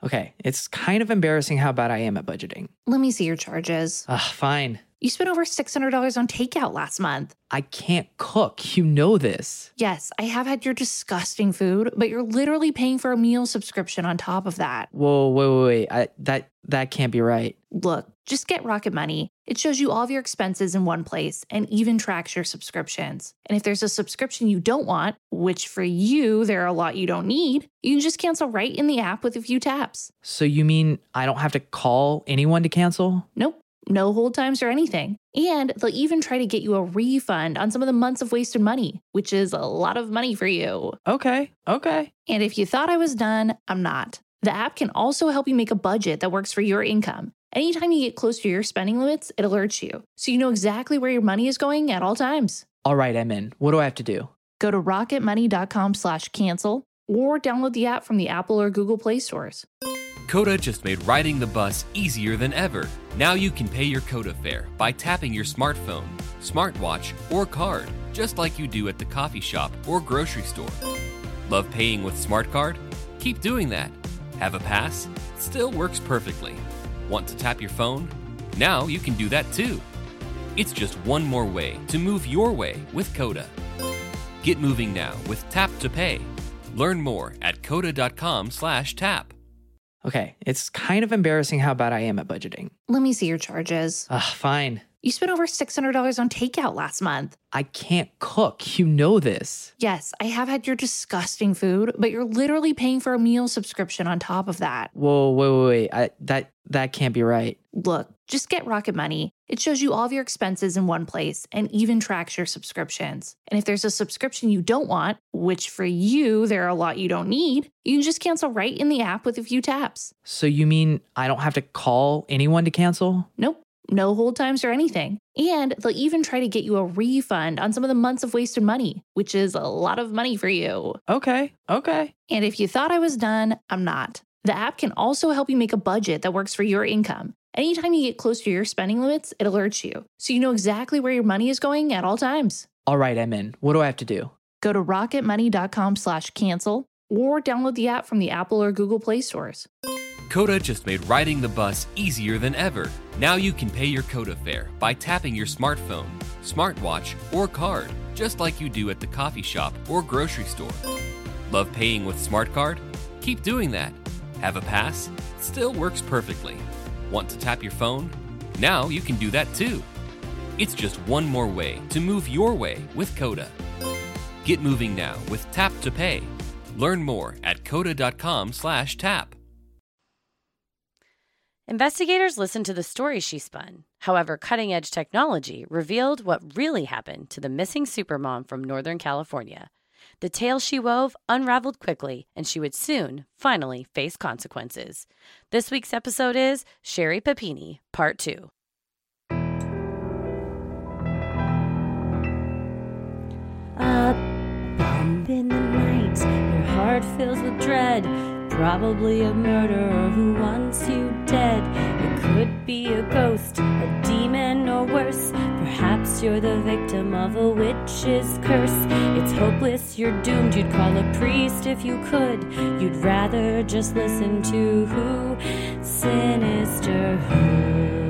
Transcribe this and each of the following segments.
Okay, it's kind of embarrassing how bad I am at budgeting. Let me see your charges. Fine. You spent over $600 on takeout last month. I can't cook. You know this. Yes, I have had your disgusting food, but you're literally paying for a meal subscription on top of that. Whoa, wait. That can't be right. Look, just get Rocket Money. It shows you all of your expenses in one place and even tracks your subscriptions. And if there's a subscription you don't want, which for you, there are a lot you don't need, you can just cancel right in the app with a few taps. So you mean I don't have to call anyone to cancel? Nope. No hold times or anything. And they'll even try to get you a refund on some of the months of wasted money, which is a lot of money for you. Okay. And if you thought I was done, I'm not. The app can also help you make a budget that works for your income. Anytime you get close to your spending limits, it alerts you, so you know exactly where your money is going at all times. All right, I'm in. What do I have to do? Go to rocketmoney.com/cancel or download the app from the Apple or Google Play stores. Coda just made riding the bus easier than ever. Now you can pay your Coda fare by tapping your smartphone, smartwatch, or card, just like you do at the coffee shop or grocery store. Love paying with Smart Card? Keep doing that. Have a pass? Still works perfectly. Want to tap your phone? Now you can do that too. It's just one more way to move your way with Coda. Get moving now with Tap to Pay. Learn more at coda.com/tap. Okay, it's kind of embarrassing how bad I am at budgeting. Let me see your charges. Fine. You spent over $600 on takeout last month. I can't cook. You know this. Yes, I have had your disgusting food, but you're literally paying for a meal subscription on top of that. Whoa, wait. That can't be right. Look, just get Rocket Money. It shows you all of your expenses in one place and even tracks your subscriptions. And if there's a subscription you don't want, which for you, there are a lot you don't need, you can just cancel right in the app with a few taps. So you mean I don't have to call anyone to cancel? Nope. No hold times or anything. And they'll even try to get you a refund on some of the months of wasted money, which is a lot of money for you. Okay. And if you thought I was done, I'm not. The app can also help you make a budget that works for your income. Anytime you get close to your spending limits, it alerts you, so you know exactly where your money is going at all times. All right, I'm in. What do I have to do? Go to rocketmoney.com/cancel or download the app from the Apple or Google Play stores. Coda just made riding the bus easier than ever. Now you can pay your Coda fare by tapping your smartphone, smartwatch, or card, just like you do at the coffee shop or grocery store. Love paying with Smart Card? Keep doing that. Have a pass? Still works perfectly. Want to tap your phone? Now you can do that too. It's just one more way to move your way with Coda. Get moving now with Tap to Pay. Learn more at coda.com/tap. Investigators listened to the story she spun. However, cutting-edge technology revealed what really happened to the missing supermom from Northern California. The tale she wove unraveled quickly, and she would soon, finally, face consequences. This week's episode is Sherry Papini, Part 2. A bump in the night, your heart fills with dread. Probably a murderer who wants you dead. It could be a ghost, a demon, or worse. Perhaps you're the victim of a witch's curse. It's hopeless, you're doomed. You'd call a priest if you could. You'd rather just listen to who? Sinisterhood.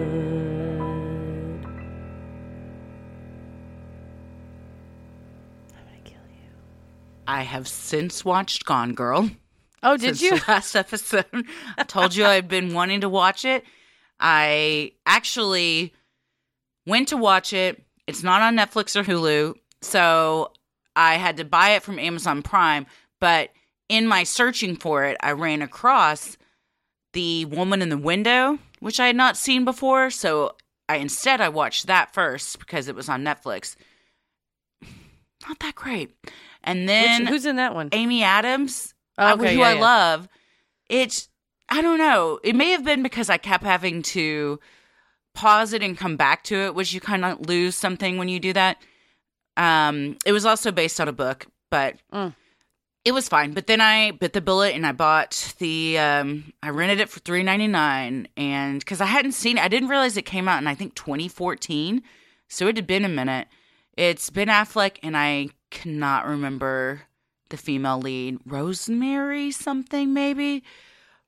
I'm gonna kill you. I have since watched Gone Girl. Oh, did you? The last episode. I told you I'd been wanting to watch it. I actually went to watch it. It's not on Netflix or Hulu, so I had to buy it from Amazon Prime. But in my searching for it, I ran across The Woman in the Window, which I had not seen before. So I watched that first because it was on Netflix. Not that great. And then Who's in that one? Amy Adams. Okay, who yeah, I yeah. love. I don't know. It may have been because I kept having to pause it and come back to it, which you kind of lose something when you do that. It was also based on a book, but it was fine. But then I bit the bullet and I bought I rented it for $3.99, and because I hadn't seen it, I didn't realize it came out in I think 2014, so it had been a minute. It's Ben Affleck, and I cannot remember the female lead, Rosemary something maybe,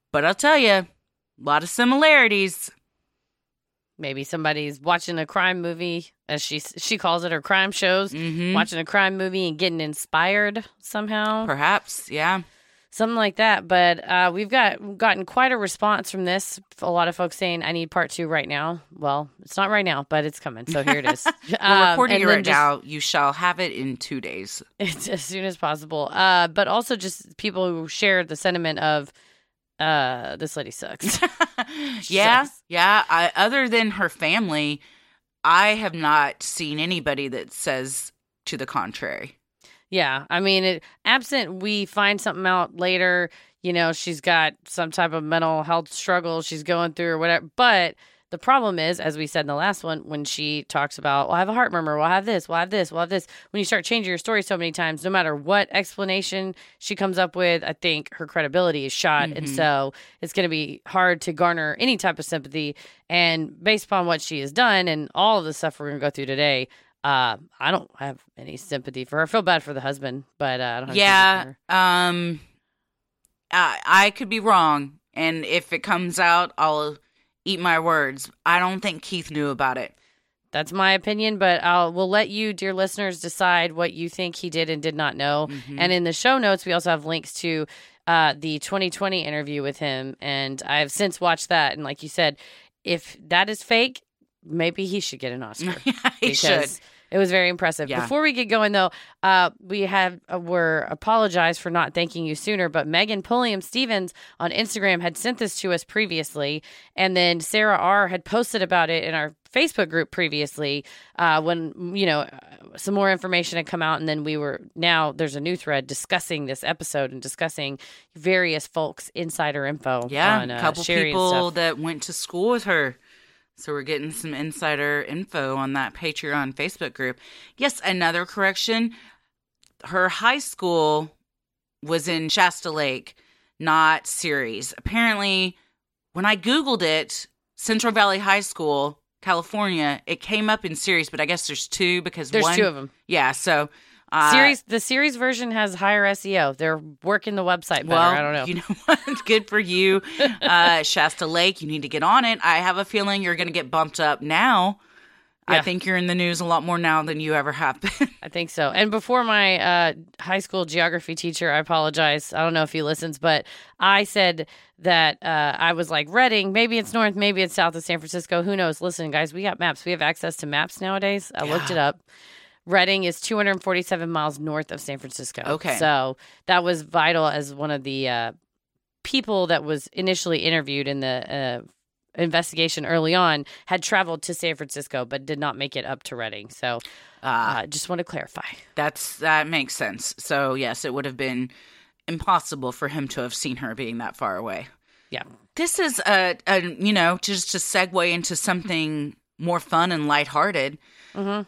But I'll tell you, a lot of similarities. Maybe somebody's watching a crime movie, as she calls it, her crime shows, watching a crime movie and getting inspired somehow. Perhaps, yeah. Something like that. But we've gotten quite a response from this. A lot of folks saying, I need part 2 right now. Well, it's not right now, but it's coming. So here it is. We're recording it right now. You shall have it in 2 days. It's as soon as possible. But also just people who shared the sentiment of, this lady sucks. Yeah. Other than her family, I have not seen anybody that says to the contrary. Yeah. I mean, absent we find something out later, she's got some type of mental health struggle she's going through or whatever. But the problem is, as we said in the last one, when she talks about, well, I have a heart murmur, well, I have this, well, I have this, well, I have this. When you start changing your story so many times, no matter what explanation she comes up with, I think her credibility is shot. And so it's going to be hard to garner any type of sympathy. And based upon what she has done and all of the stuff we're going to go through today, I don't have any sympathy for her. I feel bad for the husband, but I don't have sympathy for her. I could be wrong. And if it comes out, I'll eat my words. I don't think Keith knew about it. That's my opinion, but we'll let you, dear listeners, decide what you think he did and did not know. And in the show notes, we also have links to the 2020 interview with him. And I have since watched that. And like you said, if that is fake, maybe he should get an Oscar. He should. It was very impressive. Yeah. Before we get going, though, we're apologized for not thanking you sooner, but Megan Pulliam Stevens on Instagram had sent this to us previously, and then Sarah R. had posted about it in our Facebook group previously when, some more information had come out, and then now there's a new thread discussing this episode and discussing various folks' insider info. Yeah, on, a couple Sherry people that went to school with her. So we're getting some insider info on that Patreon Facebook group. Yes, another correction. Her high school was in Shasta Lake, not Ceres. Apparently, when I Googled it, Central Valley High School, California, it came up in Ceres, but I guess there's 2 because there's 2 of them. Yeah, so... the series version has higher SEO. They're working the website better. I don't know. You know what? Good for you. Shasta Lake, you need to get on it. I have a feeling you're going to get bumped up now. Yeah. I think you're in the news a lot more now than you ever have been. I think so. And before my high school geography teacher, I apologize. I don't know if he listens, but I said that I was like, Redding, maybe it's north, maybe it's south of San Francisco. Who knows? Listen, guys, we got maps. We have access to maps nowadays. I looked it up. Redding is 247 miles north of San Francisco. Okay. So that was vital as one of the people that was initially interviewed in the investigation early on had traveled to San Francisco but did not make it up to Redding. So just want to clarify. That makes sense. So, yes, it would have been impossible for him to have seen her being that far away. Yeah. This is, just to segue into something more fun and lighthearted. Mm-hmm.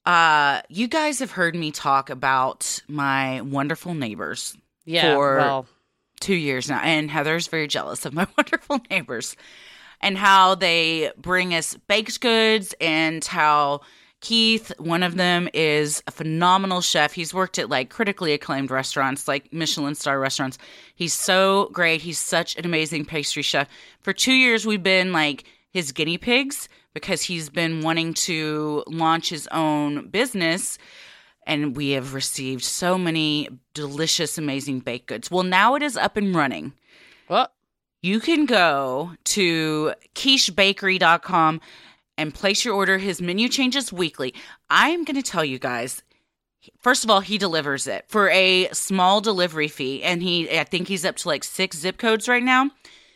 You guys have heard me talk about my wonderful neighbors for 2 years now. And Heather's very jealous of my wonderful neighbors and how they bring us baked goods and how Keith, one of them, is a phenomenal chef. He's worked at like critically acclaimed restaurants, like Michelin star restaurants. He's so great. He's such an amazing pastry chef. For 2 years, we've been like his guinea pigs, because he's been wanting to launch his own business, and we have received so many delicious, amazing baked goods. Well, now it is up and running. What? You can go to quichebakery.com and place your order. His menu changes weekly. I'm going to tell you guys, first of all, he delivers it for a small delivery fee, and I think he's up to like 6 zip codes right now.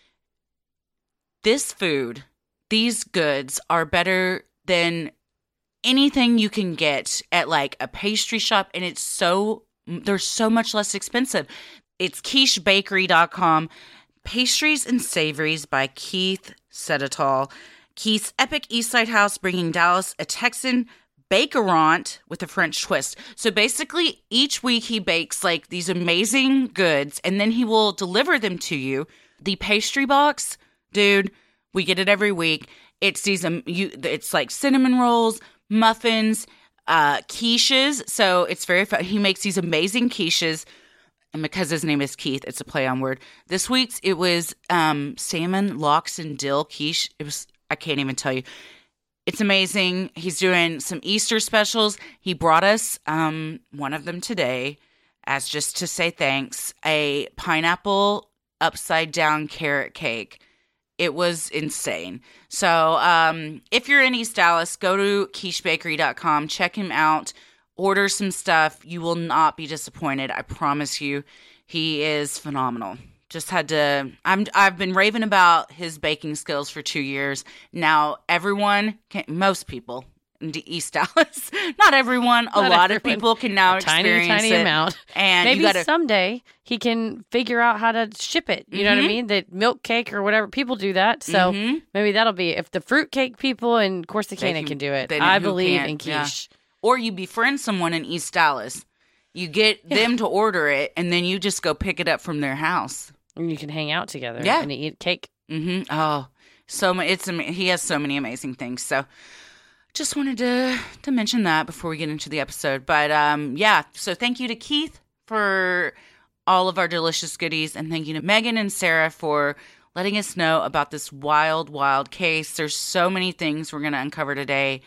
This food... These goods are better than anything you can get at like a pastry shop, and they're so much less expensive. It's quichebakery.com. Pastries and Savories by Keith Sedetall. Keith's epic Eastside house, bringing Dallas a Texan bakerant with a French twist. So basically, each week he bakes like these amazing goods, and then he will deliver them to you. The pastry box, dude... We get it every week. It's it's like cinnamon rolls, muffins, quiches. So it's very fun. He makes these amazing quiches. And because his name is Keith, it's a play on word. This week's, it was salmon, lox, and dill quiche. I can't even tell you. It's amazing. He's doing some Easter specials. He brought us one of them today as just to say thanks. A pineapple upside down carrot cake. It was insane. So if you're in East Dallas, go to quichebakery.com. Check him out. Order some stuff. You will not be disappointed. I promise you. He is phenomenal. Just had to, I've been raving about his baking skills for 2 years. Now most people in East Dallas, not everyone, a lot of people can now experience tiny it. amount. And maybe someday he can figure out how to ship it. You know what I mean? The milk cake or whatever, people do that. So maybe that'll be, if the fruit cake people in Corsicana can do it, I believe in quiche. Yeah. Or you befriend someone in East Dallas. You get them to order it, and then you just go pick it up from their house. And you can hang out together and eat cake. Mm-hmm. Oh, he has so many amazing things. So just wanted to mention that before we get into the episode. But so thank you to Keith for all of our delicious goodies. And thank you to Megan and Sarah for letting us know about this wild, wild case. There's so many things we're going to uncover today.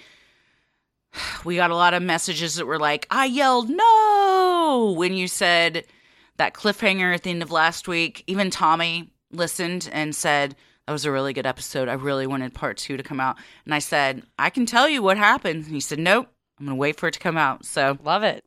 We got a lot of messages that were like, I yelled no when you said that cliffhanger at the end of last week. Even Tommy listened and said, that was a really good episode. I really wanted part 2 to come out. And I said, I can tell you what happened. And he said, nope, I'm going to wait for it to come out. So love it.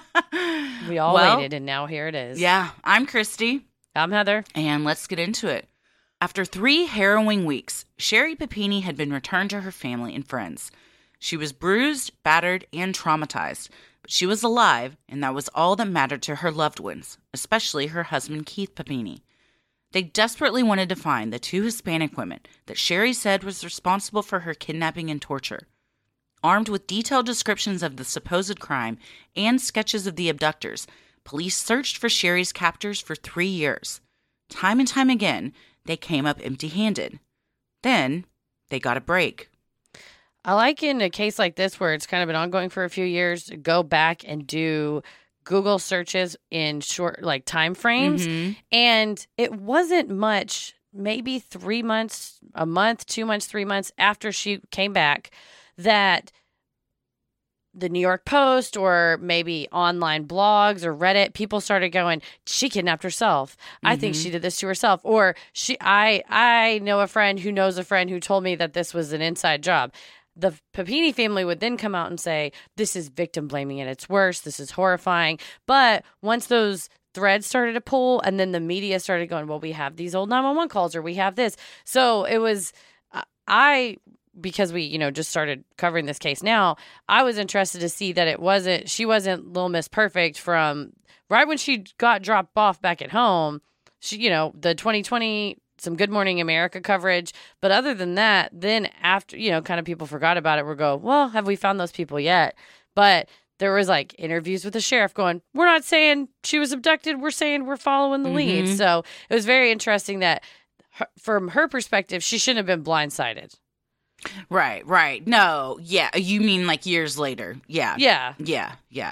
We all waited, and now here it is. Yeah, I'm Christy. I'm Heather. And let's get into it. After 3 harrowing weeks, Sherry Papini had been returned to her family and friends. She was bruised, battered, and traumatized, but she was alive, and that was all that mattered to her loved ones, especially her husband, Keith Papini. They desperately wanted to find the 2 Hispanic women that Sherry said was responsible for her kidnapping and torture. Armed with detailed descriptions of the supposed crime and sketches of the abductors, police searched for Sherry's captors for 3 years. Time and time again, they came up empty-handed. Then, they got a break. I like in a case like this where it's kind of been ongoing for a few years, go back and do Google searches in short, like, time frames. And it wasn't much, maybe 3 months, a month, 2 months, 3 months after she came back, that the New York Post or maybe online blogs or Reddit, people started going, she kidnapped herself. I think she did this to herself. Or I know a friend who knows a friend who told me that this was an inside job. The Papini family would then come out and say, this is victim blaming at its worst. This is horrifying. But once those threads started to pull and then the media started going, well, we have these old 911 calls or we have this. So it was, because we, just started covering this case now, I was interested to see that she wasn't Little Miss Perfect from right when she got dropped off back at home. She, the 2020, some Good Morning America coverage. But other than that, then after, kind of people forgot about it, we'll go, well, have we found those people yet? But there was like interviews with the sheriff going, we're not saying she was abducted. We're saying we're following the lead. So it was very interesting that from her perspective, she shouldn't have been blindsided. Right. No, yeah. You mean like years later. Yeah. Yeah.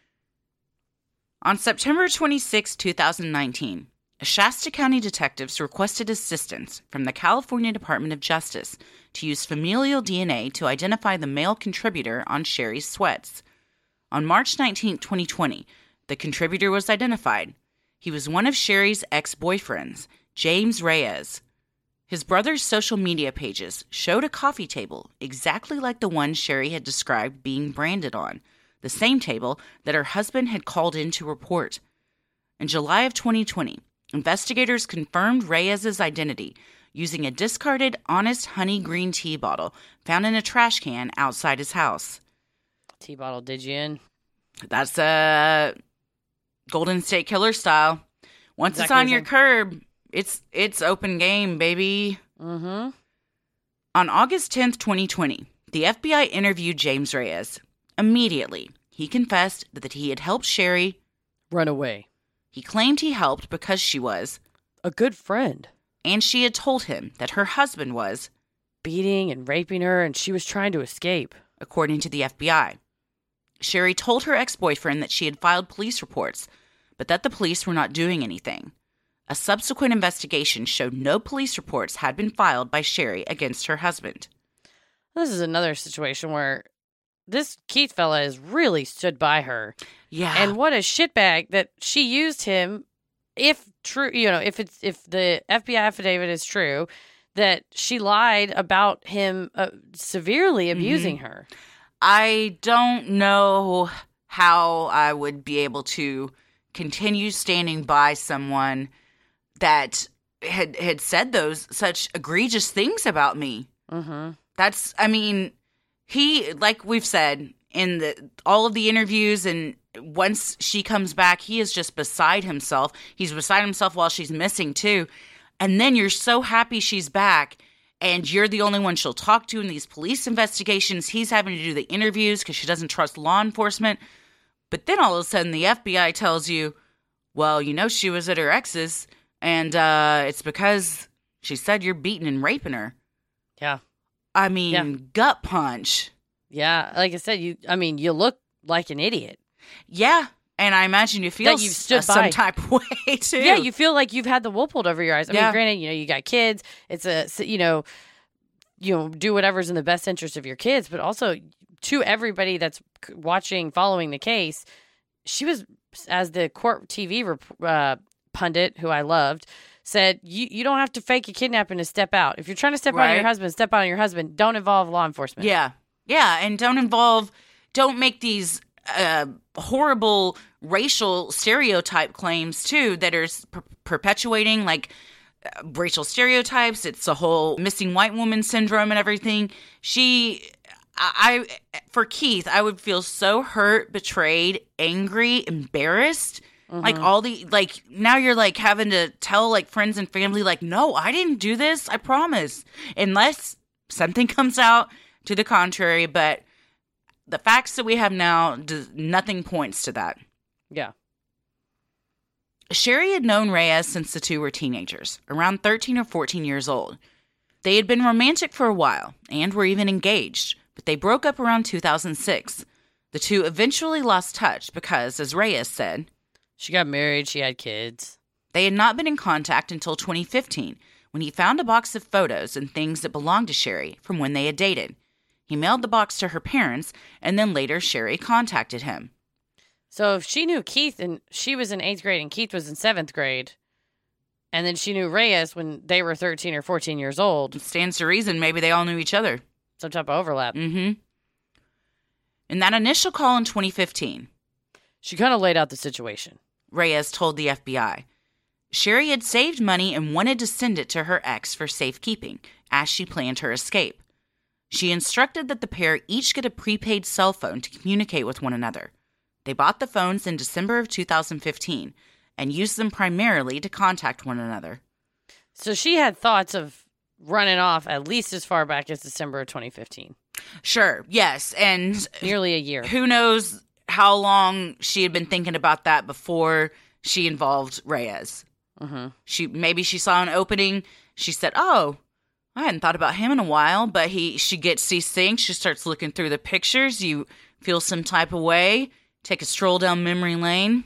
On September 26, 2019, Shasta County detectives requested assistance from the California Department of Justice to use familial DNA to identify the male contributor on Sherry's sweats. On March 19, 2020, the contributor was identified. He was one of Sherry's ex-boyfriends, James Reyes. His brother's social media pages showed a coffee table exactly like the one Sherry had described being branded on, the same table that her husband had called in to report. In July of 2020, investigators confirmed Reyes' identity using a discarded Honest Honey green tea bottle found in a trash can outside his house. Tea bottle did you in? That's Golden State Killer style. Once it's on your curb, it's open game, baby. On August 10th, 2020, the FBI interviewed James Reyes. Immediately, he confessed that he had helped Sherry run away. He claimed he helped because she was a good friend. And she had told him that her husband was beating and raping her and she was trying to escape. According to the FBI. Sherry told her ex-boyfriend that she had filed police reports, but that the police were not doing anything. A subsequent investigation showed no police reports had been filed by Sherry against her husband. This is another situation where this Keith fella has really stood by her. Yeah. And what a shitbag that she used him, if true, if the FBI affidavit is true, that she lied about him severely abusing her. I don't know how I would be able to continue standing by someone that had said those such egregious things about me. Mm-hmm. That's, I mean, he, like we've said in all of the interviews, and once she comes back, he is just beside himself. He's beside himself while she's missing too. And then you're so happy she's back, and you're the only one she'll talk to in these police investigations. He's having to do the interviews because she doesn't trust law enforcement. But then all of a sudden the FBI tells you, well, she was at her ex's, and it's because she said you're beating and raping her. Yeah. I mean, gut punch. Yeah. Like I said, you look like an idiot. Yeah. And I imagine you feel that you've stood some by. type of way, too. Yeah, you feel like you've had the wool pulled over your eyes. I mean, granted, you got kids. It's do whatever's in the best interest of your kids. But also, to everybody that's watching, following the case, she was, as the court TV pundit, who I loved, said, you don't have to fake a kidnapping to step out. If you're trying to step out on your husband, step out on your husband. Don't involve law enforcement. Yeah. Yeah, and don't make these horrible racial stereotype claims too that are perpetuating racial stereotypes. It's the whole missing white woman syndrome and everything. For Keith, I would feel so hurt, betrayed, angry, embarrassed. Mm-hmm. Now you're having to tell friends and family no, I didn't do this, I promise, unless something comes out to the contrary. But the facts that we have now, nothing points to that. Yeah. Sherry had known Reyes since the two were teenagers, around 13 or 14 years old. They had been romantic for a while and were even engaged, but they broke up around 2006. The two eventually lost touch because, as Reyes said, she got married, she had kids. They had not been in contact until 2015, when he found a box of photos and things that belonged to Sherry from when they had dated. He mailed the box to her parents, and then later Sherry contacted him. So if she knew Keith and she was in 8th grade and Keith was in 7th grade, and then she knew Reyes when they were 13 or 14 years old. It stands to reason maybe they all knew each other. Some type of overlap. Mm-hmm. In that initial call in 2015, she kind of laid out the situation. Reyes told the FBI. Sherry had saved money and wanted to send it to her ex for safekeeping, as she planned her escape. She instructed that the pair each get a prepaid cell phone to communicate with one another. They bought the phones in December of 2015 and used them primarily to contact one another. So she had thoughts of running off at least as far back as December of 2015. Sure, yes, and nearly a year. Who knows how long she had been thinking about that before she involved Reyes. Mm-hmm. She saw an opening. She said, "Oh, I hadn't thought about him in a while." But she gets these things. She starts looking through the pictures. You feel some type of way. Take a stroll down memory lane.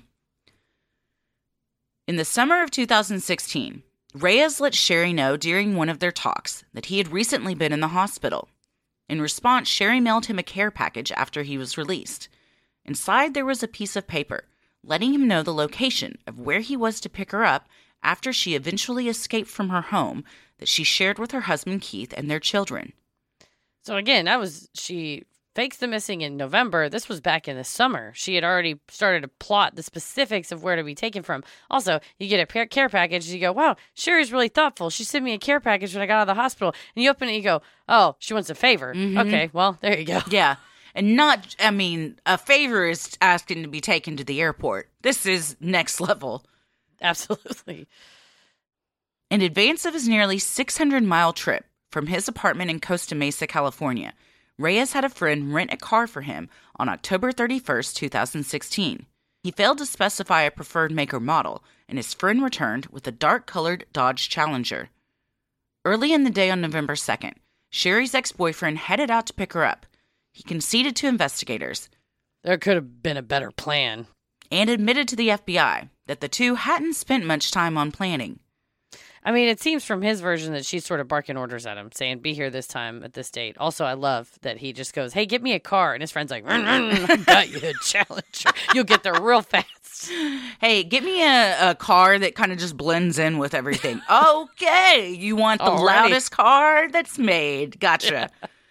In the summer of 2016, Reyes let Sherry know during one of their talks that he had recently been in the hospital. In response, Sherry mailed him a care package after he was released. Inside, there was a piece of paper letting him know the location of where he was to pick her up after she eventually escaped from her home that she shared with her husband Keith and their children. So again, she fakes the missing in November. This was back in the summer. She had already started to plot the specifics of where to be taken from. Also, you get a care package, you go, wow, Sherry's really thoughtful. She sent me a care package when I got out of the hospital. And you open it and you go, oh, she wants a favor. Mm-hmm. Okay, well, there you go. Yeah. And a favor is asking to be taken to the airport. This is next level. Absolutely. In advance of his nearly 600-mile trip from his apartment in Costa Mesa, California, Reyes had a friend rent a car for him on October 31st, 2016. He failed to specify a preferred make or model, and his friend returned with a dark-colored Dodge Challenger. Early in the day on November 2nd, Sherry's ex-boyfriend headed out to pick her up. He conceded to investigators. There could have been a better plan. and admitted to the FBI that the two hadn't spent much time on planning. I mean, it seems from his version that she's sort of barking orders at him, saying, be here this time at this date. Also, I love that he just goes, hey, get me a car. And his friend's like, I got you a Challenger. You'll get there real fast. Hey, get me a car that kind of just blends in with everything. Okay, you want the loudest car that's made. Gotcha.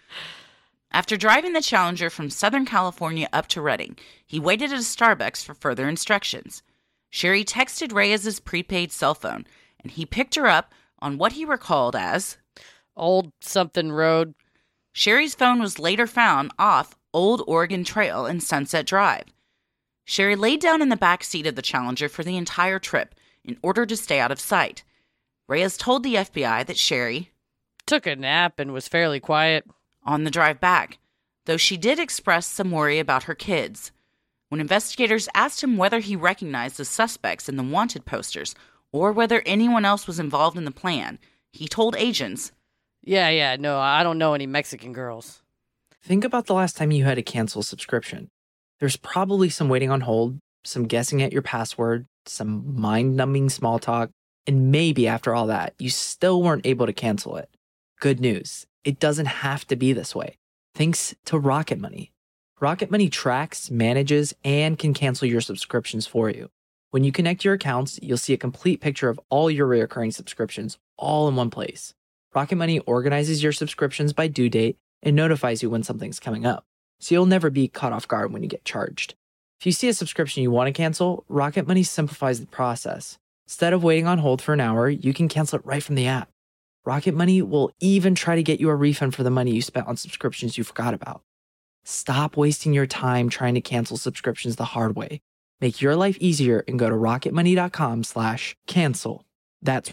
After driving the Challenger from Southern California up to Redding, he waited at a Starbucks for further instructions. Sherry texted Reyes's prepaid cell phone, and he picked her up on what he recalled as Old something road. Sherry's phone was later found off Old Oregon Trail and Sunset Drive. Sherry laid down in the back seat of the Challenger for the entire trip in order to stay out of sight. Reyes told the FBI that Sherry took a nap and was fairly quiet on the drive back, though she did express some worry about her kids. When investigators asked him whether he recognized the suspects in the wanted posters or whether anyone else was involved in the plan, he told agents, no, I don't know any Mexican girls. Think about the last time you had to cancel a subscription. There's probably some waiting on hold, some guessing at your password, some mind-numbing small talk, and maybe after all that, you still weren't able to cancel it. Good news, it doesn't have to be this way. Thanks to Rocket Money. Rocket Money tracks, manages, and can cancel your subscriptions for you. When you connect your accounts, you'll see a complete picture of all your recurring subscriptions all in one place. Rocket Money organizes your subscriptions by due date and notifies you when something's coming up, so you'll never be caught off guard when you get charged. If you see a subscription you want to cancel, Rocket Money simplifies the process. Instead of waiting on hold for an hour, you can cancel it right from the app. Rocket Money will even try to get you a refund for the money you spent on subscriptions you forgot about. Stop wasting your time trying to cancel subscriptions the hard way. Make your life easier and go to rocketmoney.com/cancel. That's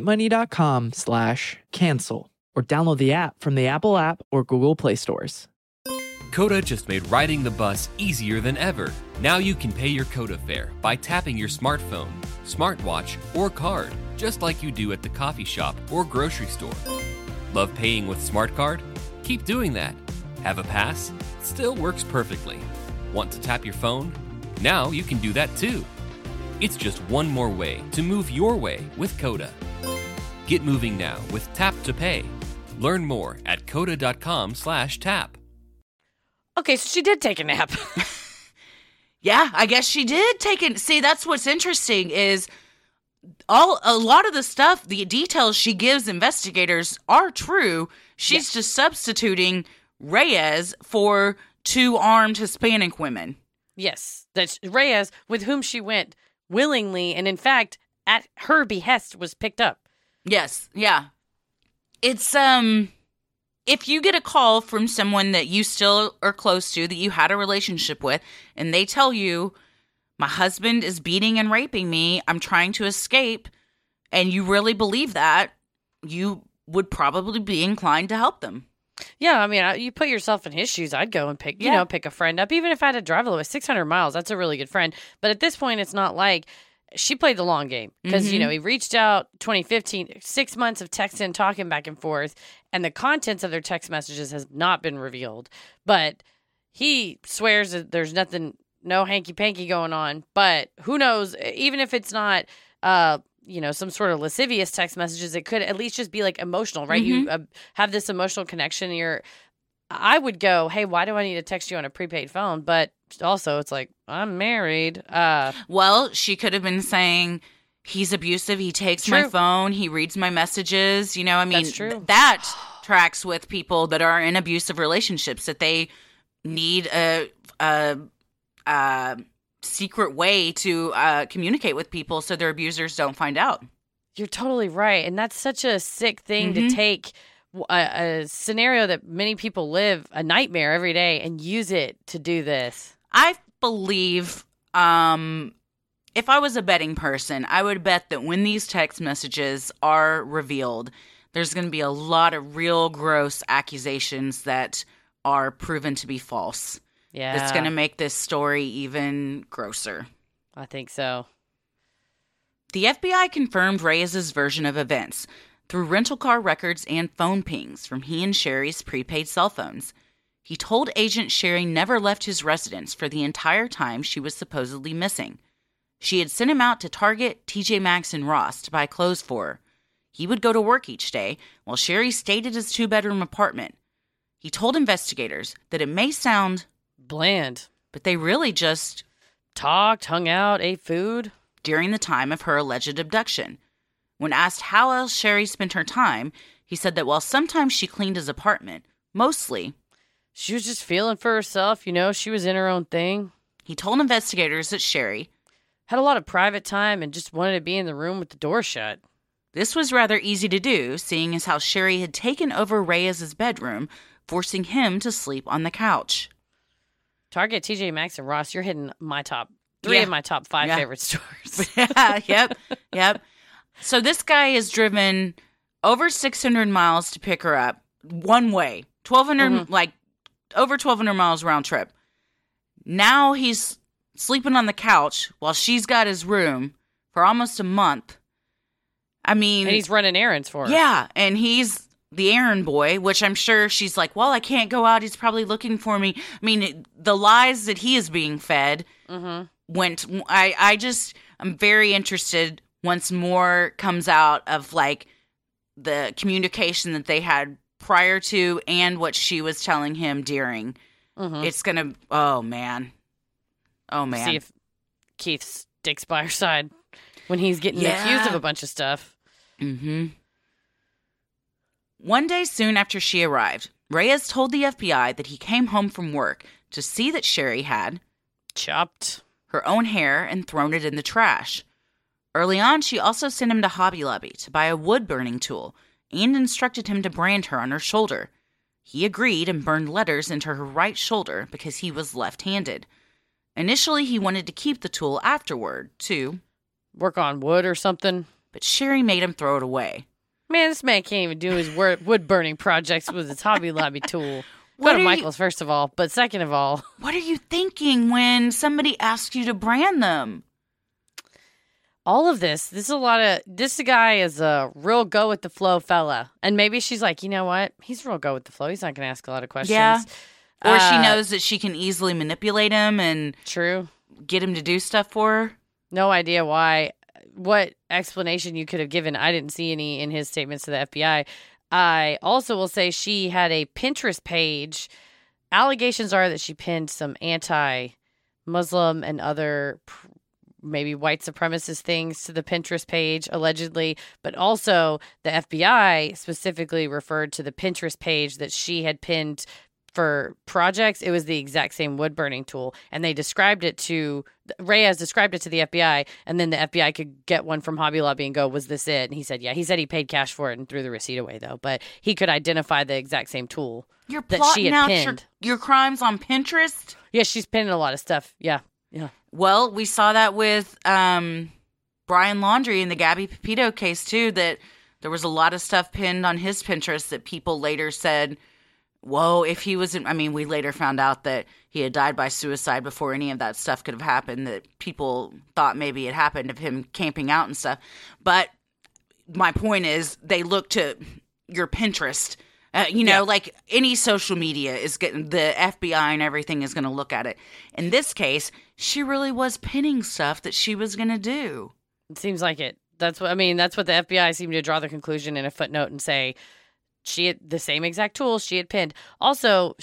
rocketmoney.com/cancel. Or download the app from the Apple app or Google Play stores. Coda just made riding the bus easier than ever. Now you can pay your Coda fare by tapping your smartphone, smartwatch, or card, just like you do at the coffee shop or grocery store. Love paying with Smart Card? Keep doing that. Have a pass? Still works perfectly. Want to tap your phone? Now you can do that too. It's just one more way to move your way with Coda. Get moving now with Tap to Pay. Learn more at coda.com/tap. Okay, so she did take a nap. Yeah, I guess she did take it. See, that's what's interesting is a lot of the stuff, the details she gives investigators are true. She's just substituting Reyes for two armed Hispanic women. Yes, that's Reyes, with whom she went willingly and, in fact, at her behest was picked up. Yes, yeah. It's, if you get a call from someone that you still are close to, that you had a relationship with, and they tell you, my husband is beating and raping me, I'm trying to escape, and you really believe that, you would probably be inclined to help them. Yeah, I mean, you put yourself in his shoes, I'd go and pick a friend up. Even if I had to drive all the way 600 miles, that's a really good friend. But at this point, it's not like she played the long game. Because, he reached out 2015, 6 months of texting, talking back and forth, and the contents of their text messages has not been revealed. But he swears that there's nothing, no hanky-panky going on. But who knows, even if it's not some sort of lascivious text messages, it could at least just be like emotional, right? You have this emotional connection. I would go, hey, why do I need to text you on a prepaid phone? But also it's like, I'm married. Well, she could have been saying he's abusive. He takes my phone. He reads my messages. That's true. That tracks with people that are in abusive relationships, that they need a secret way to communicate with people so their abusers don't find out. You're totally right. And that's such a sick thing to take a scenario that many people live, a nightmare every day, and use it to do this. I believe if I was a betting person, I would bet that when these text messages are revealed, there's going to be a lot of real gross accusations that are proven to be false. Yeah. That's going to make this story even grosser. I think so. The FBI confirmed Reyes' version of events through rental car records and phone pings from he and Sherry's prepaid cell phones. He told Agent Sherry never left his residence for the entire time she was supposedly missing. She had sent him out to Target, TJ Maxx, and Ross to buy clothes for her. He would go to work each day while Sherry stayed at his 2-bedroom apartment. He told investigators that it may sound bland, but they really just talked, hung out, ate food during the time of her alleged abduction. When asked how else Sherry spent her time, he said that while sometimes she cleaned his apartment, mostly she was just feeling for herself, she was in her own thing. He told investigators that Sherry had a lot of private time and just wanted to be in the room with the door shut. This was rather easy to do, seeing as how Sherry had taken over Reyes's bedroom, forcing him to sleep on the couch. Target, TJ Maxx, and Ross, you're hitting my top 3 of my top 5 favorite stores. Yep. So this guy has driven over 600 miles to pick her up one way, 1,200, over 1,200 miles round trip. Now he's sleeping on the couch while she's got his room for almost a month. I mean... And he's running errands for her. Yeah, and he's the errand boy, which I'm sure she's like, well, I can't go out. He's probably looking for me. I mean, the lies that he is being fed went... I'm very interested once more comes out of, the communication that they had prior to and what she was telling him during. It's going to... Oh, man. See if Keith sticks by her side when he's getting accused of a bunch of stuff. One day soon after she arrived, Reyes told the FBI that he came home from work to see that Sherry had chopped her own hair and thrown it in the trash. Early on, she also sent him to Hobby Lobby to buy a wood-burning tool and instructed him to brand her on her shoulder. He agreed and burned letters into her right shoulder because he was left-handed. Initially, he wanted to keep the tool afterward, to work on wood or something. But Sherry made him throw it away. Man, this man can't even do his wood-burning projects with his Hobby Lobby tool. Go to Michael's, first of all. But second of all... What are you thinking when somebody asks you to brand them? All of this is a lot of... This guy is a real go-with-the-flow fella. And maybe she's like, you know what? He's real go-with-the-flow. He's not going to ask a lot of questions. Yeah. Or she knows that she can easily manipulate him and get him to do stuff for her. No idea why. What explanation you could have given. I didn't see any in his statements to the FBI. I also will say she had a Pinterest page. Allegations are that she pinned some anti-Muslim and other maybe white supremacist things to the Pinterest page, allegedly. But also the FBI specifically referred to the Pinterest page that she had pinned for projects. It was the exact same wood burning tool, and they described it to Reyes described it to the FBI, and then the FBI could get one from Hobby Lobby and go, was this it? And he said, yeah. He said he paid cash for it and threw the receipt away, though, but he could identify the exact same tool. You're that plotting she had out pinned. your crimes on Pinterest? Yeah, she's pinning a lot of stuff. Yeah. Well, we saw that with Brian Laundrie in the Gabby Pepito case too, that there was a lot of stuff pinned on his Pinterest that people later said, whoa, if he wasn't, we later found out that he had died by suicide before any of that stuff could have happened, that people thought maybe it happened of him camping out and stuff. But my point is, they look to your Pinterest, like any social media is getting, the FBI and everything is going to look at it. In this case, she really was pinning stuff that she was going to do. It seems like it. That's what the FBI seemed to draw the conclusion in a footnote and say, she had the same exact tools she had pinned. Also,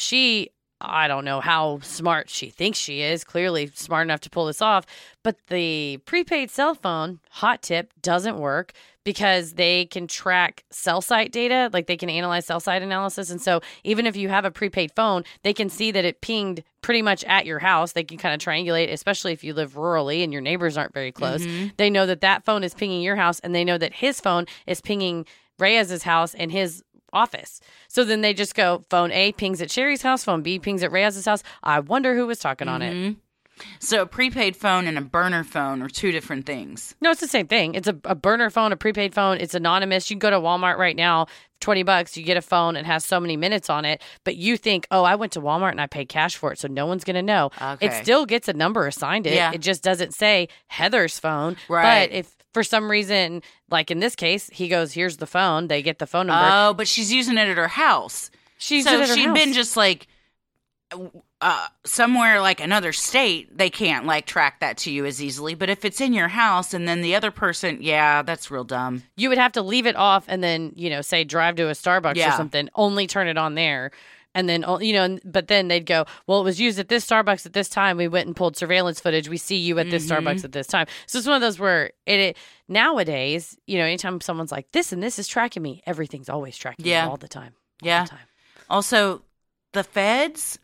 I don't know how smart she thinks she is, clearly smart enough to pull this off, but the prepaid cell phone, hot tip, doesn't work because they can track cell site data, like they can analyze cell site analysis. And so even if you have a prepaid phone, they can see that it pinged pretty much at your house. They can kind of triangulate, especially if you live rurally and your neighbors aren't very close. Mm-hmm. They know that phone is pinging your house, and they know that his phone is pinging Reyes's house and his office. So then they just go, phone A pings at Sherry's house, phone B pings at Reyes's house. I wonder who was talking on it. So a prepaid phone and a burner phone are two different things. No, it's the same thing. It's a burner phone, a prepaid phone. It's anonymous. You can go to Walmart right now, $20, you get a phone and has so many minutes on it, but you think, oh, I went to Walmart and I paid cash for it, so no one's going to know. Okay. It still gets a number assigned it. Yeah. It just doesn't say Heather's phone. Right. But if for some reason, like in this case, he goes, here's the phone, they get the phone number. Oh, but she's using it at her house. She'd been just like somewhere like another state, they can't like track that to you as easily. But if it's in your house and then the other person, yeah, that's real dumb. You would have to leave it off and then, say drive to a Starbucks or something, only turn it on there. And then, but then they'd go, well, it was used at this Starbucks at this time. We went and pulled surveillance footage. We see you at this Starbucks at this time. So it's one of those where nowadays, anytime someone's like, this and this is tracking me, everything's always tracking me all the time. All the time. Also, the feds,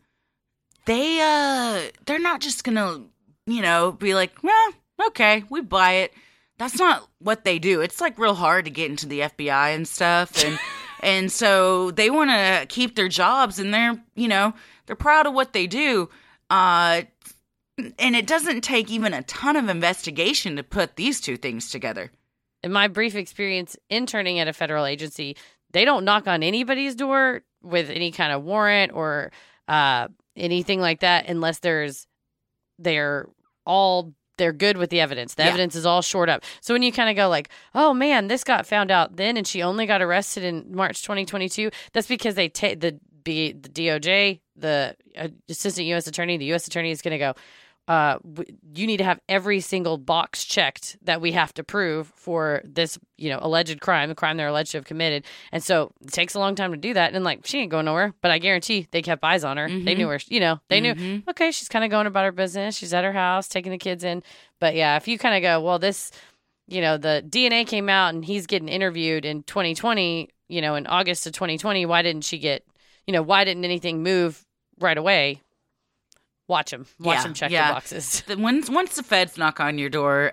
they're not just going to, be like, well, okay, we buy it. That's not what they do. It's like real hard to get into the FBI and stuff. And and so they want to keep their jobs, and they're proud of what they do. And it doesn't take even a ton of investigation to put these two things together. In my brief experience interning at a federal agency, they don't knock on anybody's door with any kind of warrant or anything like that unless they're good with the evidence. The evidence is all shored up. So when you kind of go like, oh man, this got found out then and she only got arrested in March 2022, that's because they take the DOJ, the assistant U.S. attorney, the U.S. attorney is going to go, you need to have every single box checked that we have to prove for this, alleged crime, the crime they're alleged to have committed. And so it takes a long time to do that. And she ain't going nowhere, but I guarantee they kept eyes on her. They knew her, they knew, okay, she's kind of going about her business. She's at her house, taking the kids in. But yeah, if you kind of go, well, this, the DNA came out and he's getting interviewed in 2020, in August of 2020, why didn't she get, why didn't anything move right away? Watch them check the boxes. Once the feds knock on your door,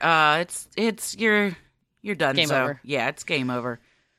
you're done. Game over. Yeah, it's game over.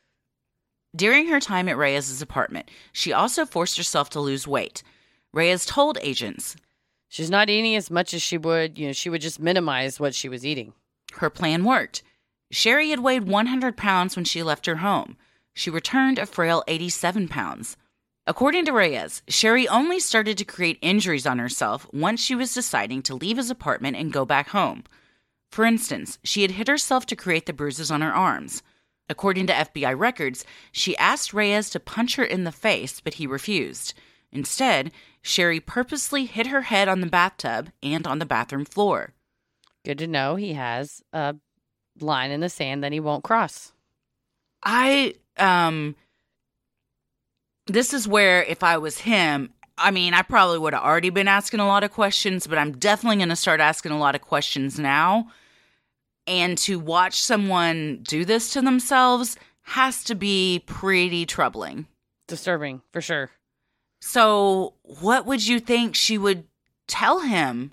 During her time at Reyes's apartment, she also forced herself to lose weight. Reyes told agents, she's not eating as much as she would. She would just minimize what she was eating. Her plan worked. Sherry had weighed 100 pounds when she left her home. She returned a frail 87 pounds. According to Reyes, Sherry only started to create injuries on herself once she was deciding to leave his apartment and go back home. For instance, she had hit herself to create the bruises on her arms. According to FBI records, she asked Reyes to punch her in the face, but he refused. Instead, Sherry purposely hit her head on the bathtub and on the bathroom floor. Good to know he has a line in the sand that he won't cross. This is where, if I was him, I probably would have already been asking a lot of questions, but I'm definitely going to start asking a lot of questions now. And to watch someone do this to themselves has to be pretty troubling. Disturbing, for sure. So what would you think she would tell him?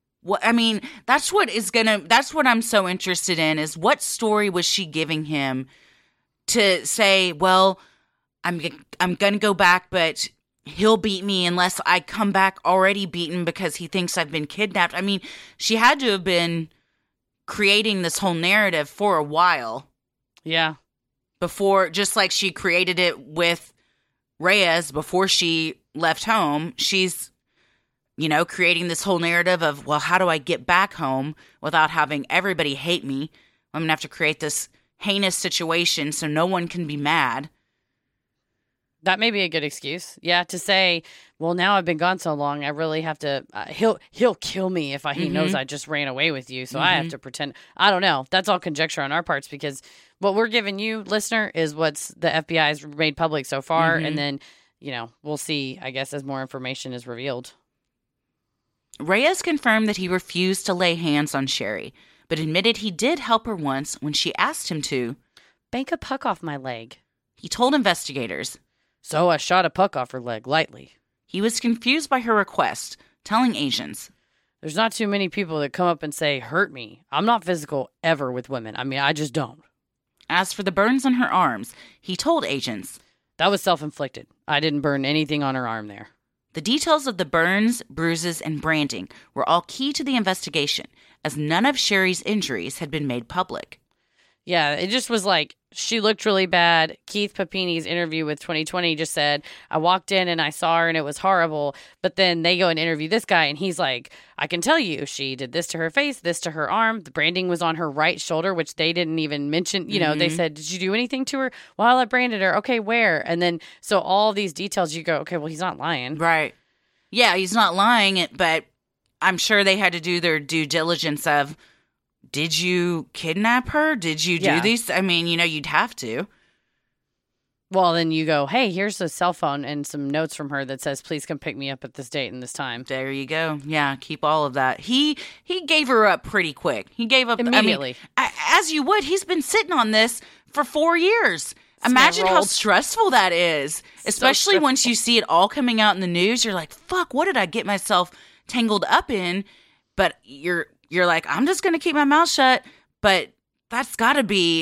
That's what I'm so interested in, is what story was she giving him to say, well, I'm going to go back, but he'll beat me unless I come back already beaten because he thinks I've been kidnapped. She had to have been creating this whole narrative for a while. Yeah. Before, just like she created it with Reyes before she left home, she's, creating this whole narrative of, well, how do I get back home without having everybody hate me? I'm going to have to create this heinous situation so no one can be mad. That may be a good excuse. Yeah, to say, well, now I've been gone so long, I really have to, he'll kill me if he knows I just ran away with you, so I have to pretend. I don't know. That's all conjecture on our parts, because what we're giving you, listener, is what's the FBI's made public so far, and then, we'll see, I guess, as more information is revealed. Reyes confirmed that he refused to lay hands on Sherry, but admitted he did help her once when she asked him to. Bank a puck off my leg. He told investigators. So I shot a puck off her leg, lightly. He was confused by her request, telling agents, there's not too many people that come up and say, hurt me. I'm not physical ever with women. I just don't. As for the burns on her arms, he told agents, that was self-inflicted. I didn't burn anything on her arm there. The details of the burns, bruises, and branding were all key to the investigation, as none of Sherry's injuries had been made public. Yeah, it just was like, she looked really bad. Keith Papini's interview with 2020 just said, I walked in and I saw her and it was horrible. But then they go and interview this guy and he's like, I can tell you, she did this to her face, this to her arm. The branding was on her right shoulder, which they didn't even mention. They said, did you do anything to her? Well, I branded her. Okay, where? And then, so all these details, you go, okay, well, he's not lying. Right. Yeah, he's not lying, but I'm sure they had to do their due diligence of, did you kidnap her? Did you do these? I mean, you'd have to. Well, then you go, hey, here's a cell phone and some notes from her that says, please come pick me up at this date and this time. There you go. Yeah, keep all of that. He gave her up pretty quick. He gave up immediately. As you would. He's been sitting on this for 4 years. Imagine how stressful that is, especially once you see it all coming out in the news. You're like, fuck, what did I get myself tangled up in? But you're like, I'm just going to keep my mouth shut. But that's got to be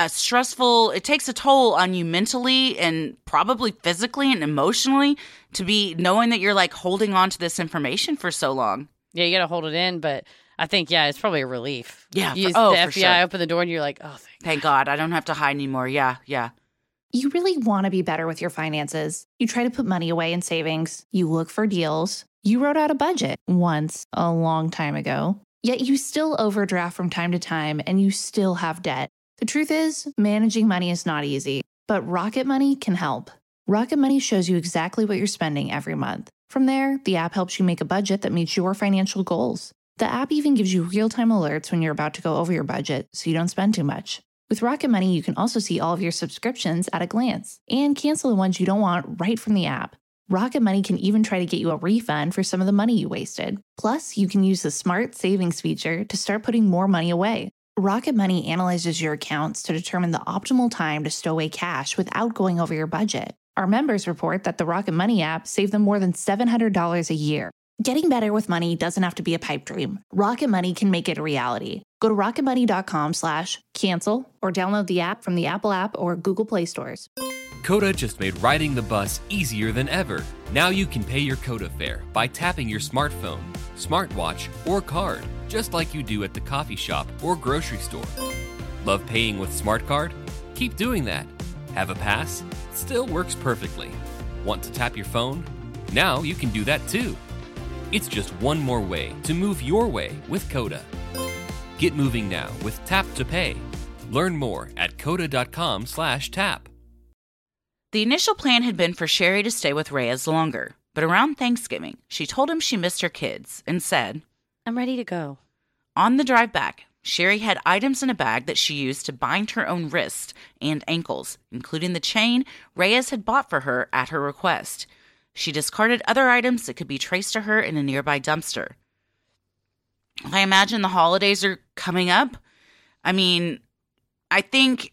it takes a toll on you mentally and probably physically and emotionally to be knowing that you're like holding on to this information for so long. Yeah, you got to hold it in, but I think, it's probably a relief. Yeah. The FBI opened the door and you're like, oh, thank God. I don't have to hide anymore. Yeah. You really want to be better with your finances. You try to put money away in savings. You look for deals. You wrote out a budget once a long time ago. Yet you still overdraft from time to time and you still have debt. The truth is, managing money is not easy, but Rocket Money can help. Rocket Money shows you exactly what you're spending every month. From there, the app helps you make a budget that meets your financial goals. The app even gives you real-time alerts when you're about to go over your budget so you don't spend too much. With Rocket Money, you can also see all of your subscriptions at a glance and cancel the ones you don't want right from the app. Rocket Money can even try to get you a refund for some of the money you wasted. Plus, you can use the Smart Savings feature to start putting more money away. Rocket Money analyzes your accounts to determine the optimal time to stow away cash without going over your budget. Our members report that the Rocket Money app saved them more than $700 a year. Getting better with money doesn't have to be a pipe dream. Rocket Money can make it a reality. Go to rocketmoney.com/cancel or download the app from the Apple App or Google Play stores. Coda just made riding the bus easier than ever. Now you can pay your Coda fare by tapping your smartphone, smartwatch, or card, just like you do at the coffee shop or grocery store. Love paying with SmartCard? Keep doing that. Have a pass? Still works perfectly. Want to tap your phone? Now you can do that too. It's just one more way to move your way with Coda. Get moving now with Tap to Pay. Learn more at coda.com/tap. The initial plan had been for Sherry to stay with Reyes longer, but around Thanksgiving, she told him she missed her kids and said, I'm ready to go. On the drive back, Sherry had items in a bag that she used to bind her own wrists and ankles, including the chain Reyes had bought for her at her request. She discarded other items that could be traced to her in a nearby dumpster. I imagine the holidays are coming up. I mean, I think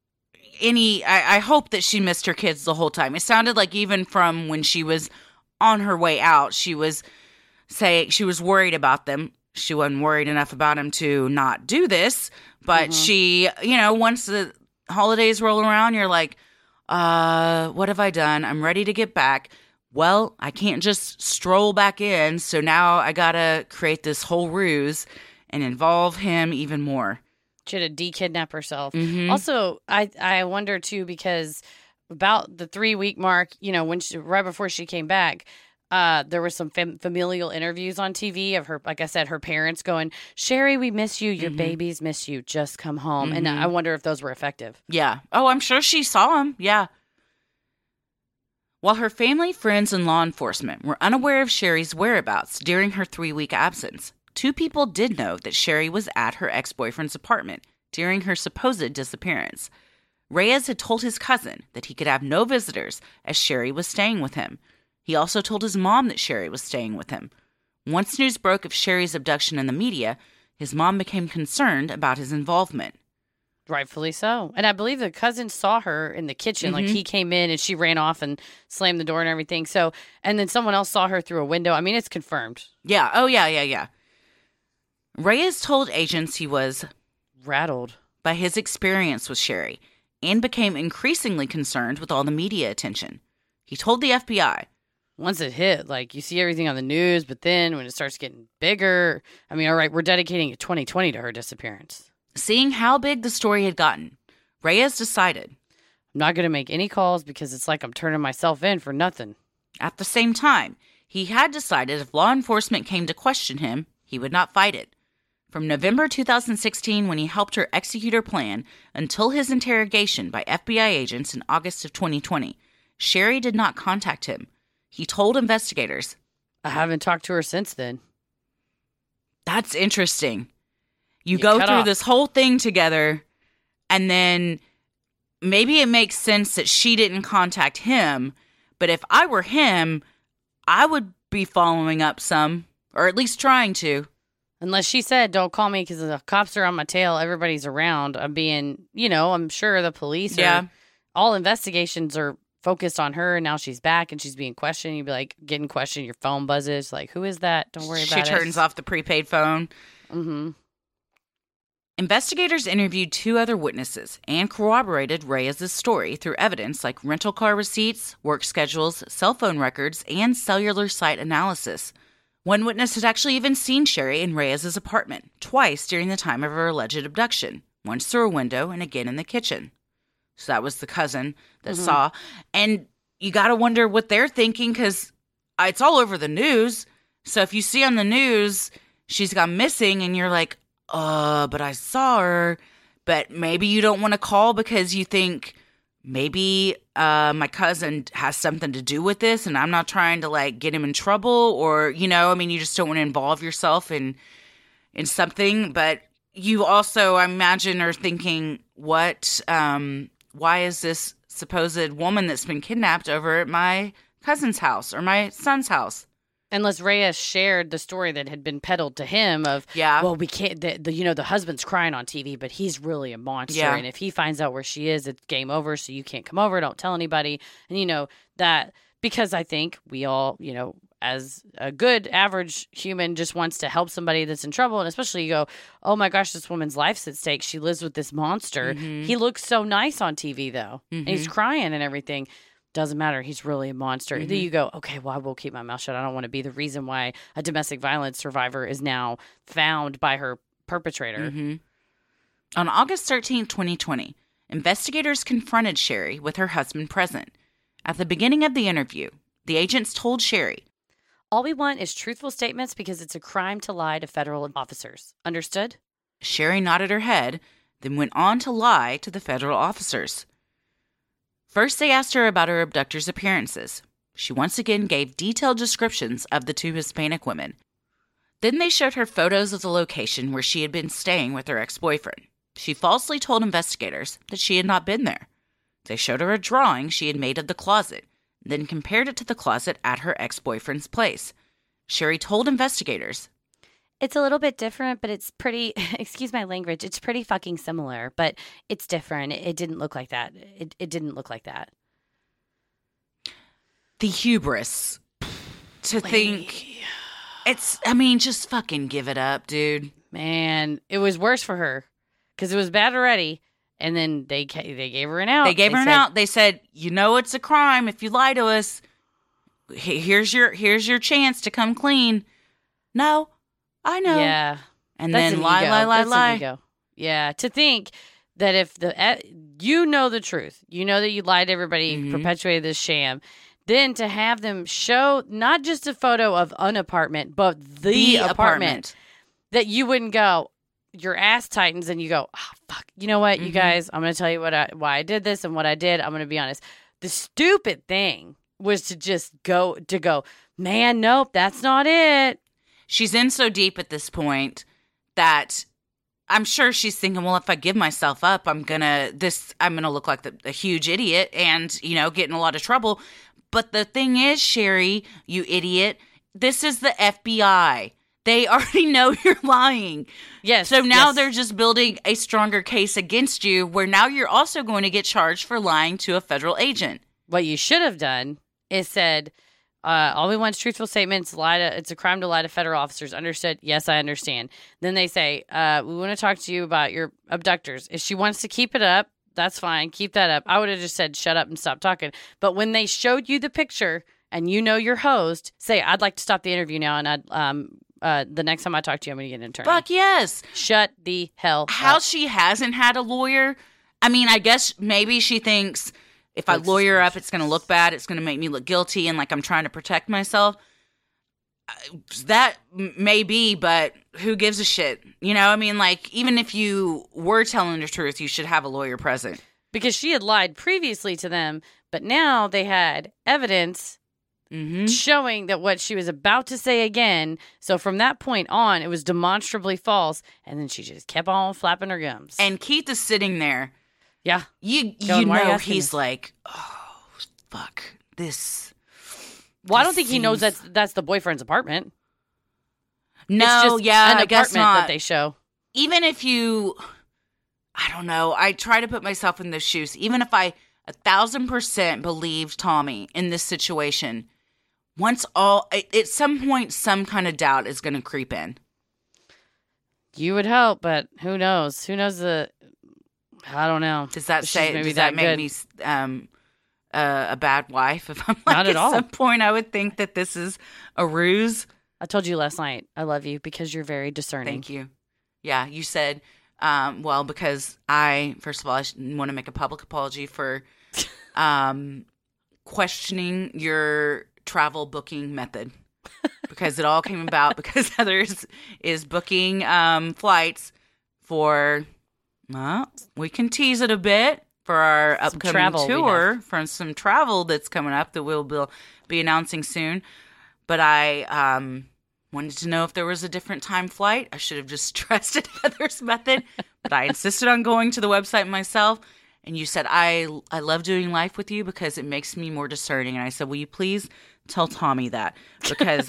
I hope that she missed her kids the whole time. It sounded like even from when she was on her way out, she was saying she was worried about them. She wasn't worried enough about him to not do this, but she, once the holidays roll around, you're like, what have I done? I'm ready to get back. Well, I can't just stroll back in, so now I gotta create this whole ruse and involve him even more. She had to de-kidnap herself. Mm-hmm. Also, I wonder, too, because about the 3-week mark, when right before she came back, there were some familial interviews on TV of her, like I said, her parents going, Sherry, we miss you. Your babies miss you. Just come home. And I wonder if those were effective. Yeah. Oh, I'm sure she saw him. Yeah. While her family, friends, and law enforcement were unaware of Sherry's whereabouts during her 3-week absence, 2 people did know that Sherry was at her ex-boyfriend's apartment during her supposed disappearance. Reyes had told his cousin that he could have no visitors as Sherry was staying with him. He also told his mom that Sherry was staying with him. Once news broke of Sherry's abduction in the media, his mom became concerned about his involvement. Rightfully so. And I believe the cousin saw her in the kitchen. Like, he came in and she ran off and slammed the door and everything. So, and then someone else saw her through a window. I mean, it's confirmed. Yeah. Oh, yeah. Reyes told agents he was rattled by his experience with Sherry and became increasingly concerned with all the media attention. He told the FBI, once it hit, like, you see everything on the news, but then when it starts getting bigger, I mean, all right, we're dedicating 2020 to her disappearance. Seeing how big the story had gotten, Reyes decided, I'm not going to make any calls because it's like I'm turning myself in for nothing. At the same time, he had decided if law enforcement came to question him, he would not fight it. From November 2016, when he helped her execute her plan, until his interrogation by FBI agents in August of 2020, Sherry did not contact him. He told investigators, I haven't talked to her since then. That's interesting. You You go cut through off. this whole thing together, and then maybe it makes sense that she didn't contact him. But if I were him, I would be following up some, or at least trying to. Unless she said, don't call me because the cops are on my tail. Everybody's around. I'm being, I'm sure the police Yeah. all investigations are focused on her. And now she's back and she's being questioned. You'd be like, getting questioned. Your phone buzzes. Like, who is that? Don't worry about it. She turns off the prepaid phone. Mm-hmm. Investigators interviewed 2 other witnesses and corroborated Reyes' story through evidence like rental car receipts, work schedules, cell phone records, and cellular site analysis. One witness had actually even seen Sherry in Reyes' apartment twice during the time of her alleged abduction, once through a window and again in the kitchen. So that was the cousin that saw. And you got to wonder what they're thinking because it's all over the news. So if you see on the news she's gone missing and you're like, but I saw her. But maybe you don't want to call because you think maybe my cousin has something to do with this and I'm not trying to like get him in trouble or, you just don't want to involve yourself in something. But you also, I imagine, are thinking, why is this supposed woman that's been kidnapped over at my cousin's house or my son's house? Unless Reyes shared the story that had been peddled to him of, well, we can't, the husband's crying on TV, but he's really a monster. Yeah. And if he finds out where she is, it's game over. So you can't come over. Don't tell anybody. And, that because I think we all, as a good average human just wants to help somebody that's in trouble. And especially you go, oh my gosh, this woman's life's at stake. She lives with this monster. Mm-hmm. He looks so nice on TV though. And he's crying and everything. Doesn't matter. He's really a monster. Then you go, okay, well, I will keep my mouth shut. I don't want to be the reason why a domestic violence survivor is now found by her perpetrator. On August 13th, 2020, investigators confronted Sherry with her husband present. At the beginning of the interview, the agents told Sherry, all we want is truthful statements because it's a crime to lie to federal officers. Understood? Sherry nodded her head, then went on to lie to the federal officers. First, they asked her about her abductor's appearances. She once again gave detailed descriptions of the 2 Hispanic women. Then they showed her photos of the location where she had been staying with her ex-boyfriend. She falsely told investigators that she had not been there. They showed her a drawing she had made of the closet, then compared it to the closet at her ex-boyfriend's place. Sherry told investigators, It's a little bit different, but it's pretty, excuse my language, it's pretty fucking similar, but it's different. It didn't look like that. It didn't look like that. the hubris to think just fucking give it up, dude. Man, it was worse for her because it was bad already. And then they gave her an out. They gave her an out. They said, it's a crime if you lie to us. Here's your chance to come clean. No, I know. Yeah. And That's then an lie, ego. lie, lie, That's an lie. ego. Yeah. To think that if the the truth, that you lied to everybody, perpetuated this sham, then to have them show not just a photo of an apartment, but the apartment that you wouldn't go, your ass tightens and you go, oh, fuck. You know what, you guys, I'm going to tell you why I did this and what I did. I'm going to be honest. The stupid thing was to just go, man, nope, that's not it. She's in so deep at this point that I'm sure she's thinking, well, if I give myself up, I'm gonna look like a huge idiot and, get in a lot of trouble. But the thing is, Sherry, you idiot, this is the FBI. They already know you're lying. Yes. So now yes. they're just building a stronger case against you where now you're also going to get charged for lying to a federal agent. What you should have done is said, all we want is truthful statements. It's a crime to lie to federal officers. Understood? Yes, I understand. Then they say, we want to talk to you about your abductors. If she wants to keep it up, that's fine. Keep that up. I would have just said, shut up and stop talking. But when they showed you the picture and your host, say, I'd like to stop the interview now. And the next time I talk to you, I'm going to get an attorney. Fuck yes. Shut the hell How up. she hasn't had a lawyer. I mean, I guess maybe she thinks if I lawyer up, it's going to look bad. It's going to make me look guilty and like I'm trying to protect myself. That may be, but who gives a shit? Even if you were telling the truth, you should have a lawyer present. Because she had lied previously to them, but now they had evidence showing that what she was about to say again. So from that point on, it was demonstrably false. And then she just kept on flapping her gums. And Keith is sitting there. Yeah. You Going, "Why are you know, asking he's this?" like, oh, fuck, this. Well, I don't think he knows seems- that's the boyfriend's apartment. No, It's just yeah, an I guess apartment not. that they show. Even if you, I don't know, I try to put myself in those shoes. Even if I 1,000% believed Tommy in this situation, at some point, some kind of doubt is going to creep in. You would hope, but who knows? Who knows I don't know. Does that She's say? maybe Does that make good. me a bad wife? If I'm like, Not at all. some point, I would think that this is a ruse. I told you last night, I love you because you're very discerning. Thank you. Yeah, you said, well, because I, first of all, I want to make a public apology for questioning your travel booking method. Because it all came about because Heather is booking flights for, well, we can tease it a bit for our Some upcoming travel we tour, for some travel that's coming up that we'll be announcing soon. But I wanted to know if there was a different time flight. I should have just trusted Heather's method, but I insisted on going to the website myself. And you said, I love doing life with you because it makes me more discerning. And I said, will you please tell Tommy that? Because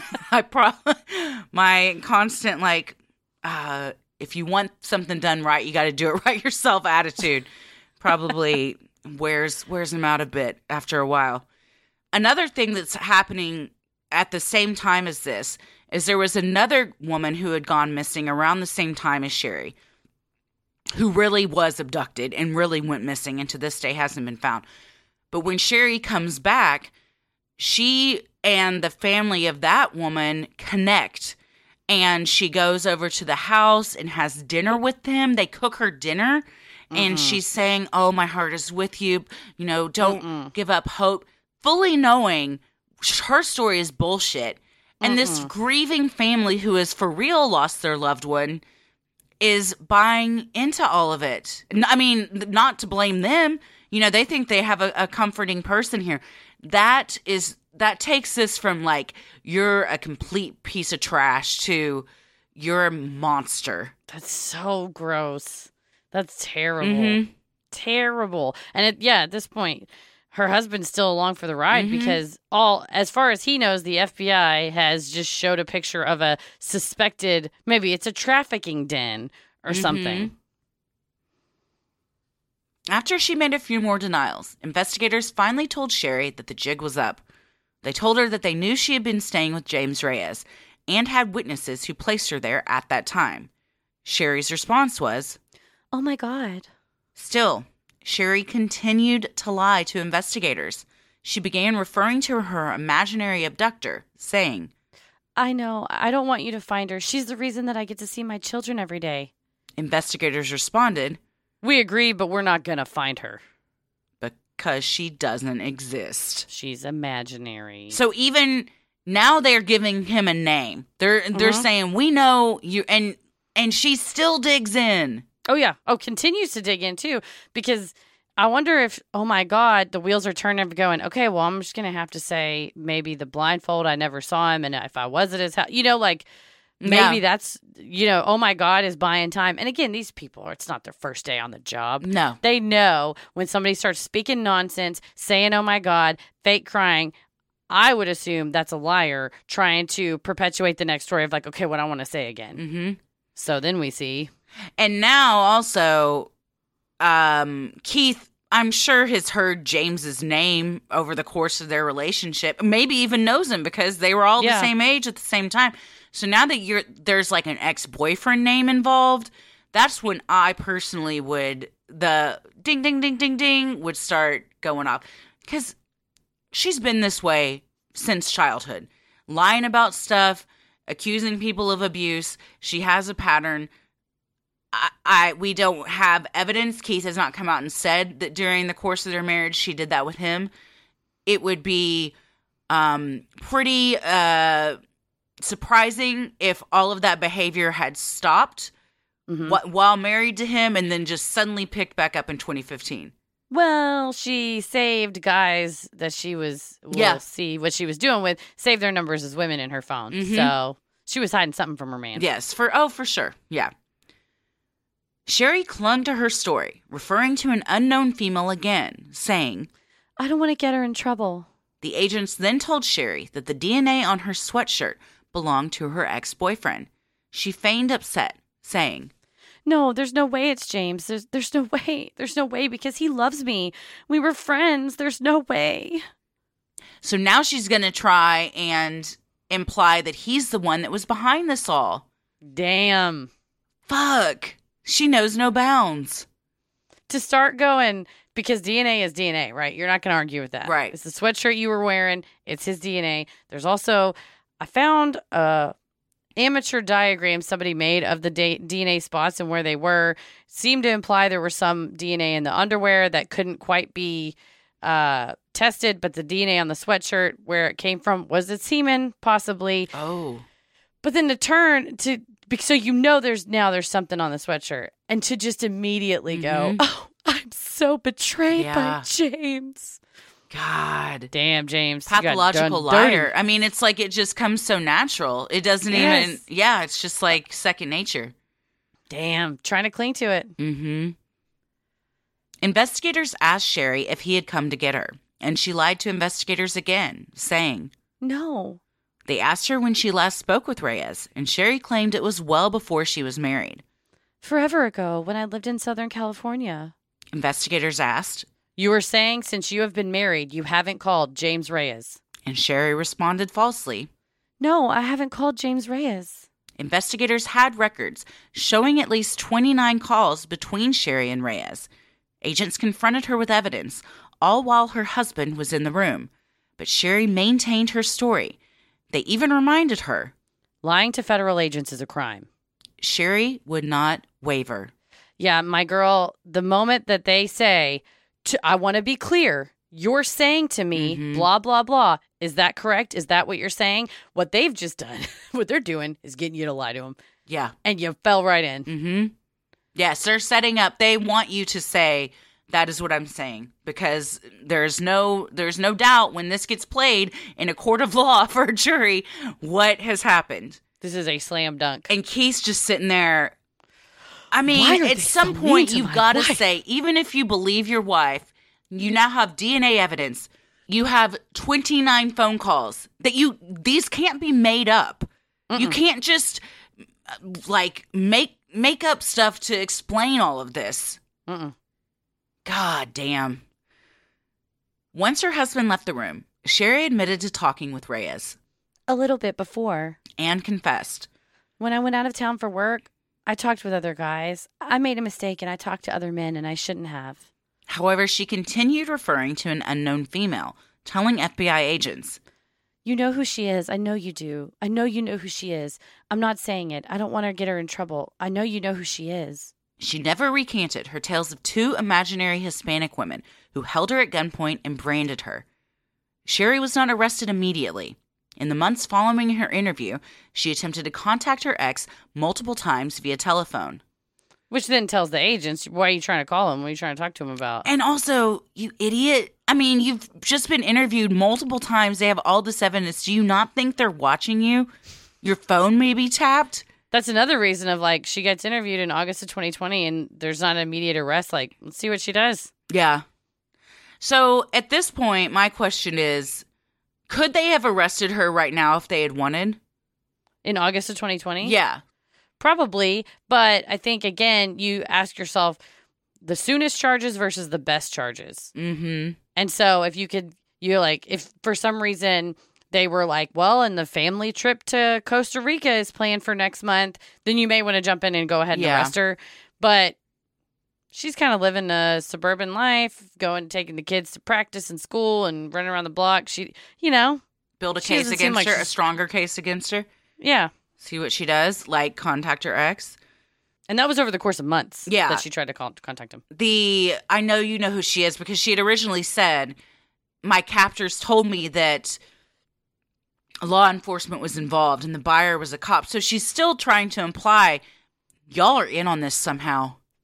my constant, like, if you want something done right, you got to do it right yourself attitude probably wears him out a bit after a while. Another thing that's happening at the same time as this is there was another woman who had gone missing around the same time as Sherry, who really was abducted and really went missing and to this day hasn't been found. But when Sherry comes back, she and the family of that woman connect, and she goes over to the house and has dinner with them. They cook her dinner, and she's saying, oh, my heart is with you. You know, don't give up hope, fully knowing her story is bullshit. And this grieving family who has for real lost their loved one is buying into all of it. I mean, not to blame them. You know, they think they have a comforting person here. That takes this from like, you're a complete piece of trash to you're a monster. That's so gross. That's terrible. Terrible. And at this point, her husband's still along for the ride because as far as he knows, the FBI has just showed a picture of a suspected, maybe it's a trafficking den or something. After she made a few more denials, investigators finally told Sherry that the jig was up. They told her that they knew she had been staying with James Reyes and had witnesses who placed her there at that time. Sherry's response was, Oh my God. Still, Sherry continued to lie to investigators. She began referring to her imaginary abductor, saying, I know. I don't want you to find her. She's the reason that I get to see my children every day. Investigators responded, We agree, but we're not going to find her. because she doesn't exist. She's imaginary. So even now they're giving him a name. They're saying, we know you, and she still digs in. Oh, yeah. Oh, continues to dig in, too, because I wonder if, oh, my God, the wheels are turning going, okay, well, I'm just going to have to say maybe the blindfold, I never saw him, and if I was at his house, like, maybe that's, oh, my God, is buying time. And again, these people, it's not their first day on the job. No. They know when somebody starts speaking nonsense, saying, oh, my God, fake crying, I would assume that's a liar trying to perpetuate the next story of like, okay, what I want to say again. Mm-hmm. So then we see. And now also, Keith, I'm sure has heard James's name over the course of their relationship. Maybe even knows him because they were all the same age at the same time. So now that there's like an ex-boyfriend name involved, that's when I personally the ding, ding, ding, ding, ding would start going off. Because she's been this way since childhood. Lying about stuff, accusing people of abuse. She has a pattern. We don't have evidence. Keith has not come out and said that during the course of their marriage she did that with him. It would be pretty surprising if all of that behavior had stopped while married to him and then just suddenly picked back up in 2015. Well, she saved guys that she was, we'll see what she was doing with, saved their numbers as women in her phone. Mhm. So she was hiding something from her man. Yes, for sure. Yeah. Sherry clung to her story, referring to an unknown female again, saying, I don't want to get her in trouble. The agents then told Sherry that the DNA on her sweatshirt belonged to her ex-boyfriend. She feigned upset, saying, No, there's no way it's James. There's no way. There's no way because he loves me. We were friends. There's no way. So now she's going to try and imply that he's the one that was behind this all. Damn. Fuck. She knows no bounds. To start going, because DNA is DNA, right? You're not going to argue with that. Right. It's the sweatshirt you were wearing. It's his DNA. There's also, I found a amateur diagram somebody made of the DNA spots and where they were. Seemed to imply there was some DNA in the underwear that couldn't quite be tested, but the DNA on the sweatshirt where it came from was its semen, possibly. Oh. But then to turn to, so you know there's something on the sweatshirt, and to just immediately go, oh, I'm so betrayed by James. God. Damn, James. Pathological liar. I mean, it's like it just comes so natural. It doesn't even, it's just like second nature. Damn. Trying to cling to it. Mm-hmm. Investigators asked Sherry if he had come to get her, and she lied to investigators again, saying, No. They asked her when she last spoke with Reyes, and Sherry claimed it was well before she was married. Forever ago, when I lived in Southern California. Investigators asked, You were saying since you have been married, you haven't called James Reyes. And Sherry responded falsely. No, I haven't called James Reyes. Investigators had records showing at least 29 calls between Sherry and Reyes. Agents confronted her with evidence, all while her husband was in the room. But Sherry maintained her story. They even reminded her. Lying to federal agents is a crime. Sherry would not waver. Yeah, my girl, the moment that they say, I want to be clear, you're saying to me, blah, blah, blah. Is that correct? Is that what you're saying? What they've just done, what they're doing is getting you to lie to them. Yeah. And you fell right in. Mm-hmm. Yes, they're setting up. They want you to say, that is what I'm saying. Because there's no doubt when this gets played in a court of law for a jury, what has happened. This is a slam dunk. And Keith's just sitting there. I mean, at some point, you've got to say, even if you believe your wife, you now have DNA evidence. You have 29 phone calls that these can't be made up. You can't just make up stuff to explain all of this. God damn. Once her husband left the room, Sherry admitted to talking with Reyes. A little bit before. And confessed. When I went out of town for work, I talked with other guys. I made a mistake and I talked to other men and I shouldn't have. However, she continued referring to an unknown female, telling FBI agents, You know who she is. I know you do. I know you know who she is. I'm not saying it. I don't want to get her in trouble. I know you know who she is. She never recanted her tales of two imaginary Hispanic women who held her at gunpoint and branded her. Sherry was not arrested immediately. In the months following her interview, she attempted to contact her ex multiple times via telephone. Which then tells the agents, why are you trying to call him? What are you trying to talk to him about? And also, you idiot. I mean, you've just been interviewed multiple times. They have all this evidence. Do you not think they're watching you? Your phone may be tapped? That's another reason of she gets interviewed in August of 2020 and there's not an immediate arrest. Let's see what she does. Yeah. So at this point, my question is, could they have arrested her right now if they had wanted? In August of 2020? Yeah. Probably. But I think, again, you ask yourself the soonest charges versus the best charges. Mm-hmm. And so if if for some reason they were and the family trip to Costa Rica is planned for next month, then you may want to jump in and go ahead and arrest her. But she's kind of living a suburban life, taking the kids to practice in school and running around the block. She, build a case against her, a stronger case against her. Yeah. See what she does, contact her ex. And that was over the course of months that she tried to contact him. I know you know who she is because she had originally said, my captors told me that law enforcement was involved and the buyer was a cop. So she's still trying to imply y'all are in on this somehow.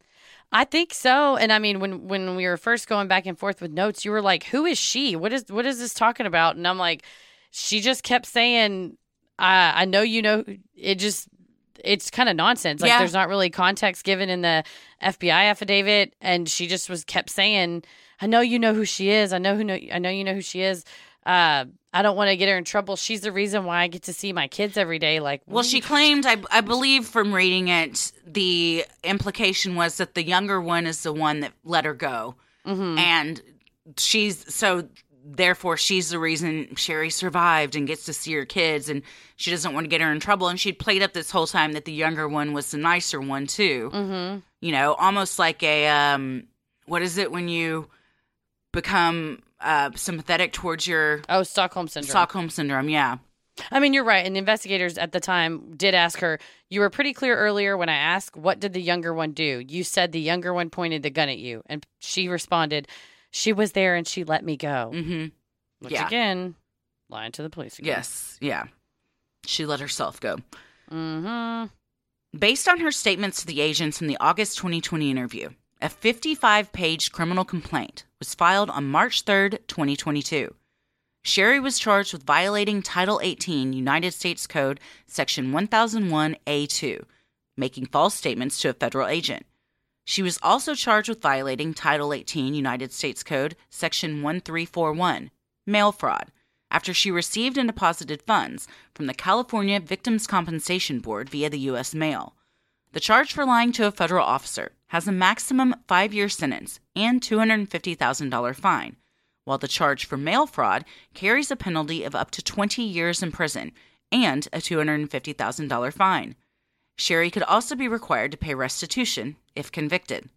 I think so. And I mean, when we were first going back and forth with notes, you were like, who is she? What is this talking about? And I'm like, she just kept saying, I know you know, it's kind of nonsense. Like there's not really context given in the FBI affidavit. And she just kept saying, I know you know who she is. I know you know who she is. I don't want to get her in trouble. She's the reason why I get to see my kids every day. Like, well, she claimed, I believe from reading it, the implication was that the younger one is the one that let her go. Mm-hmm. And therefore she's the reason Sherry survived and gets to see her kids, and she doesn't want to get her in trouble. And she'd played up this whole time that the younger one was the nicer one too. Mm-hmm. You know, almost like a, what is it when you become sympathetic towards your... Oh, Stockholm Syndrome. Stockholm Syndrome, yeah. I mean, you're right. And investigators at the time did ask her, you were pretty clear earlier when I asked, what did the younger one do? You said the younger one pointed the gun at you. And she responded, she was there and she let me go. Mm-hmm. Which, again, lying to the police again. Yes, yeah. She let herself go. Mm-hmm. Based on her statements to the agents in the August 2020 interview, a 55-page criminal complaint was filed on March 3rd, 2022. Sherry was charged with violating Title 18 United States Code Section 1001A2, making false statements to a federal agent. She was also charged with violating Title 18 United States Code Section 1341, mail fraud, after she received and deposited funds from the California Victims' Compensation Board via the U.S. mail. The charge for lying to a federal officer has a maximum 5-year sentence and $250,000 fine, while the charge for mail fraud carries a penalty of up to 20 years in prison and a $250,000 fine. Sherry could also be required to pay restitution if convicted.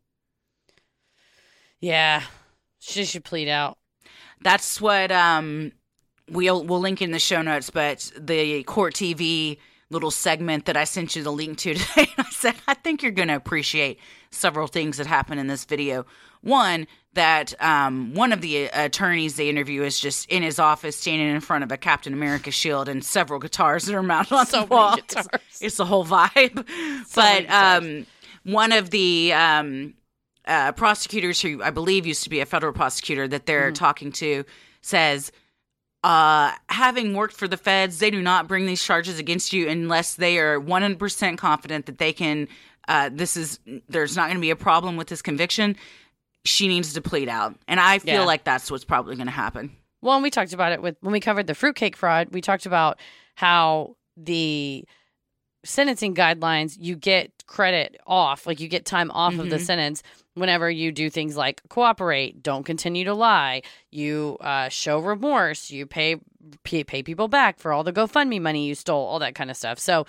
Yeah, she should plead out. That's what we'll link in the show notes, but the Court TV little segment that I sent you the link to today, I said, I think you're going to appreciate several things that happen in this video. One, that one of the attorneys they interview is just in his office standing in front of a Captain America shield and several guitars that are mounted on the wall. It's the whole vibe. But one of the prosecutors, who I believe used to be a federal prosecutor that they're talking to, says, having worked for the feds, they do not bring these charges against you unless they are 100% confident that they can, there's not going to be a problem with this conviction. She needs to plead out. And I feel like that's what's probably going to happen. Well, and we talked about it when we covered the fruitcake fraud. We talked about how the sentencing guidelines, you get credit off, like you get time off of the sentence whenever you do things like cooperate, don't continue to lie, you show remorse, you pay people back for all the GoFundMe money you stole, all that kind of stuff. So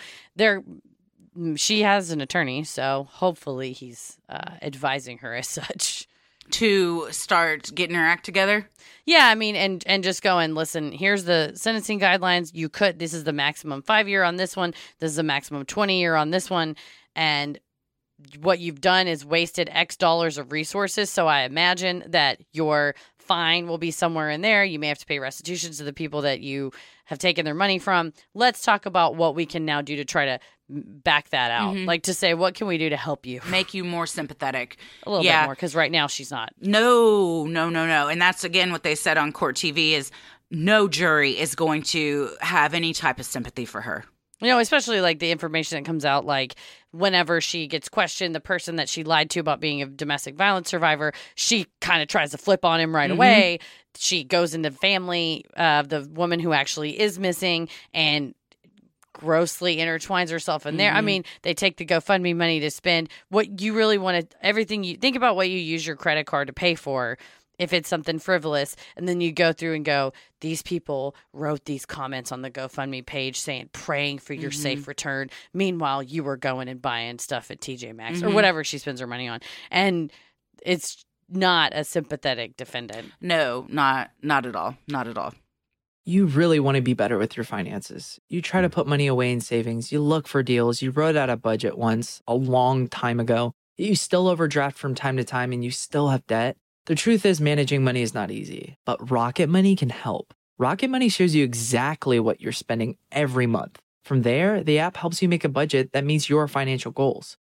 she has an attorney, so hopefully he's advising her as such. To start getting her act together? Yeah, I mean, and just going, listen, here's the sentencing guidelines. This is the maximum 5-year on this one. This is the maximum 20-year on this one. And what you've done is wasted X dollars of resources. So I imagine that your fine will be somewhere in there. You may have to pay restitution to the people that you have taken their money from. Let's talk about what we can now do to try to back that out. Like to say, what can we do to help you? Make you more sympathetic. A little bit more, because right now she's not. No. And that's, again, what they said on Court TV is no jury is going to have any type of sympathy for her. You know, especially like the information that comes out, like whenever she gets questioned, the person that she lied to about being a domestic violence survivor, she kind of tries to flip on him right away. She goes into family of the woman who actually is missing and grossly intertwines herself in there. I mean, they take the GoFundMe money to spend what you really want to, everything you think about what you use your credit card to pay for. If it's something frivolous, and then you go through and go, these people wrote these comments on the GoFundMe page saying, praying for your safe return. Meanwhile, you were going and buying stuff at TJ Maxx or whatever she spends her money on. And it's not a sympathetic defendant. No, not at all. Not at all. You really want to be better with your finances. You try to put money away in savings. You look for deals. You wrote out a budget once a long time ago. You still overdraft from time to time and you still have debt. The truth is, managing money is not easy, but Rocket Money can help. Rocket Money shows you exactly what you're spending every month. From there, the app helps you make a budget that meets your financial goals.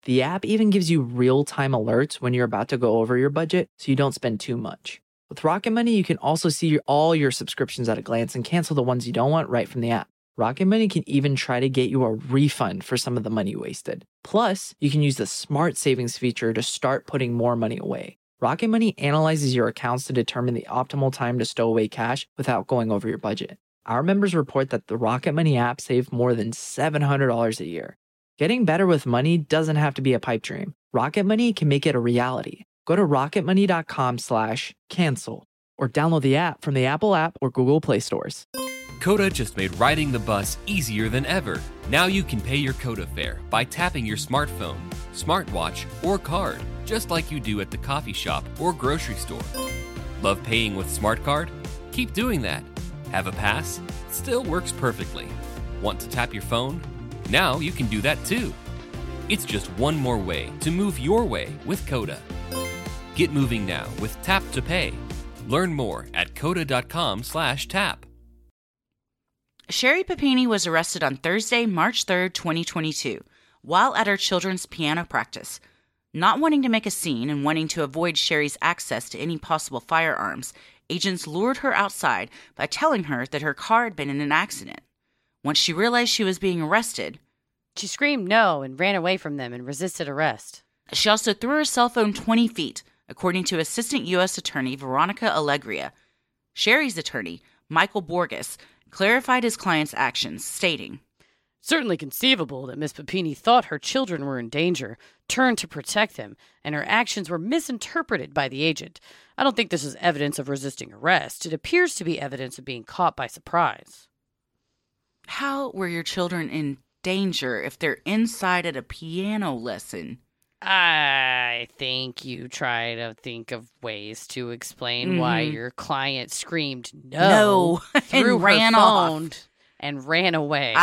The app even gives you real-time alerts when you're about to go over your budget so you don't spend too much. With Rocket Money, you can also see all your subscriptions at a glance and cancel the ones you don't want right from the app. Rocket Money can even try to get you a refund for some of the money you wasted. Plus, you can use the Smart Savings feature to start putting more money away. Rocket Money analyzes your accounts to determine the optimal time to stow away cash without going over your budget. Our members report that the Rocket Money app saved more than $700 a year. Getting better with money doesn't have to be a pipe dream. Rocket Money can make it a reality. Go to rocketmoney.com/cancel or download the app from the Apple app or Google Play stores. Coda just made riding the bus easier than ever. Now you can pay your Coda fare by tapping your smartphone, smartwatch, or card, just like you do at the coffee shop or grocery store. Love paying with SmartCard? Keep doing that. Have a pass? Still works perfectly. Want to tap your phone? Now you can do that too. It's just one more way to move your way with Coda. Get moving now with Tap to Pay. Learn more at coda.com/tap. Sherry Papini was arrested on Thursday, March 3rd, 2022, while at her children's piano practice. Not wanting to make a scene and wanting to avoid Sherry's access to any possible firearms, agents lured her outside by telling her that her car had been in an accident. Once she realized she was being arrested, She screamed no and ran away from them and resisted arrest. she also threw her cell phone 20 feet, according to Assistant U.S. Attorney Veronica Alegria. Sherry's attorney, Michael Borges, clarified his client's actions, stating, Certainly conceivable that Miss Papini thought her children were in danger, turned to protect them, and her actions were misinterpreted by the agent. I don't think this is evidence of resisting arrest. It appears to be evidence of being caught by surprise. How were your children in danger if they're inside at a piano lesson? I think you try to think of ways to explain why your client screamed no threw and ran her phone off and ran away.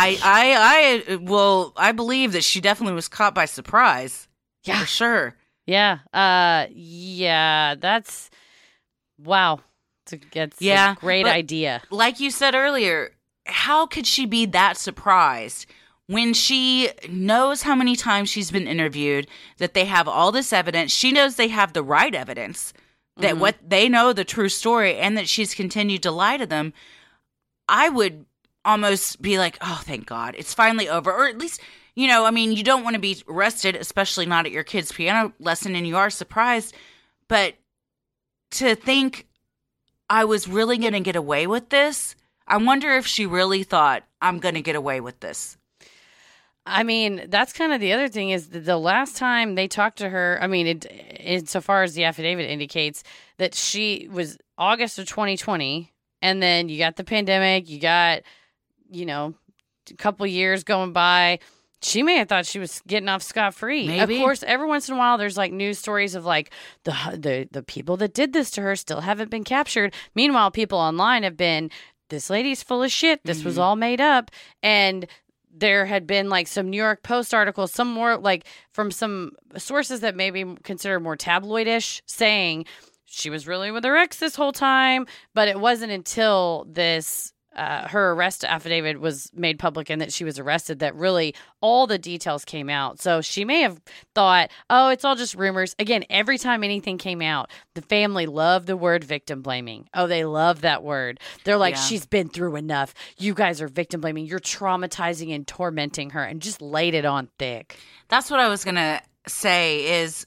I believe that she definitely was caught by surprise. Yeah. For sure. Yeah. That's wow. It's a great but idea. Like you said earlier, how could she be that surprised when she knows how many times she's been interviewed, that they have all this evidence? She knows they have the right evidence, that what they know the true story, and that she's continued to lie to them. I would almost be like, oh, thank God, it's finally over. Or at least, you don't want to be arrested, especially not at your kid's piano lesson, and you are surprised. But to think I was really going to get away with this, I wonder if she really thought, I'm going to get away with this. I mean, that's kind of the other thing is that the last time they talked to her, I mean, so far as the affidavit indicates that she was August of 2020, and then you got the pandemic, you got, a couple years going by. She may have thought she was getting off scot-free. Maybe. Of course, every once in a while, there's like news stories of like the people that did this to her still haven't been captured. Meanwhile, people online have been, this lady's full of shit. This was all made up. And there had been like some New York Post articles, some more like from some sources that maybe considered more tabloidish, saying she was really with her ex this whole time. But it wasn't until this her arrest affidavit was made public and that she was arrested that really all the details came out. So she may have thought, oh, it's all just rumors. Again, every time anything came out, the family loved the word victim blaming. Oh, they love that word. They're like, she's been through enough. You guys are victim blaming. You're traumatizing and tormenting her, and just laid it on thick. That's what I was going to say is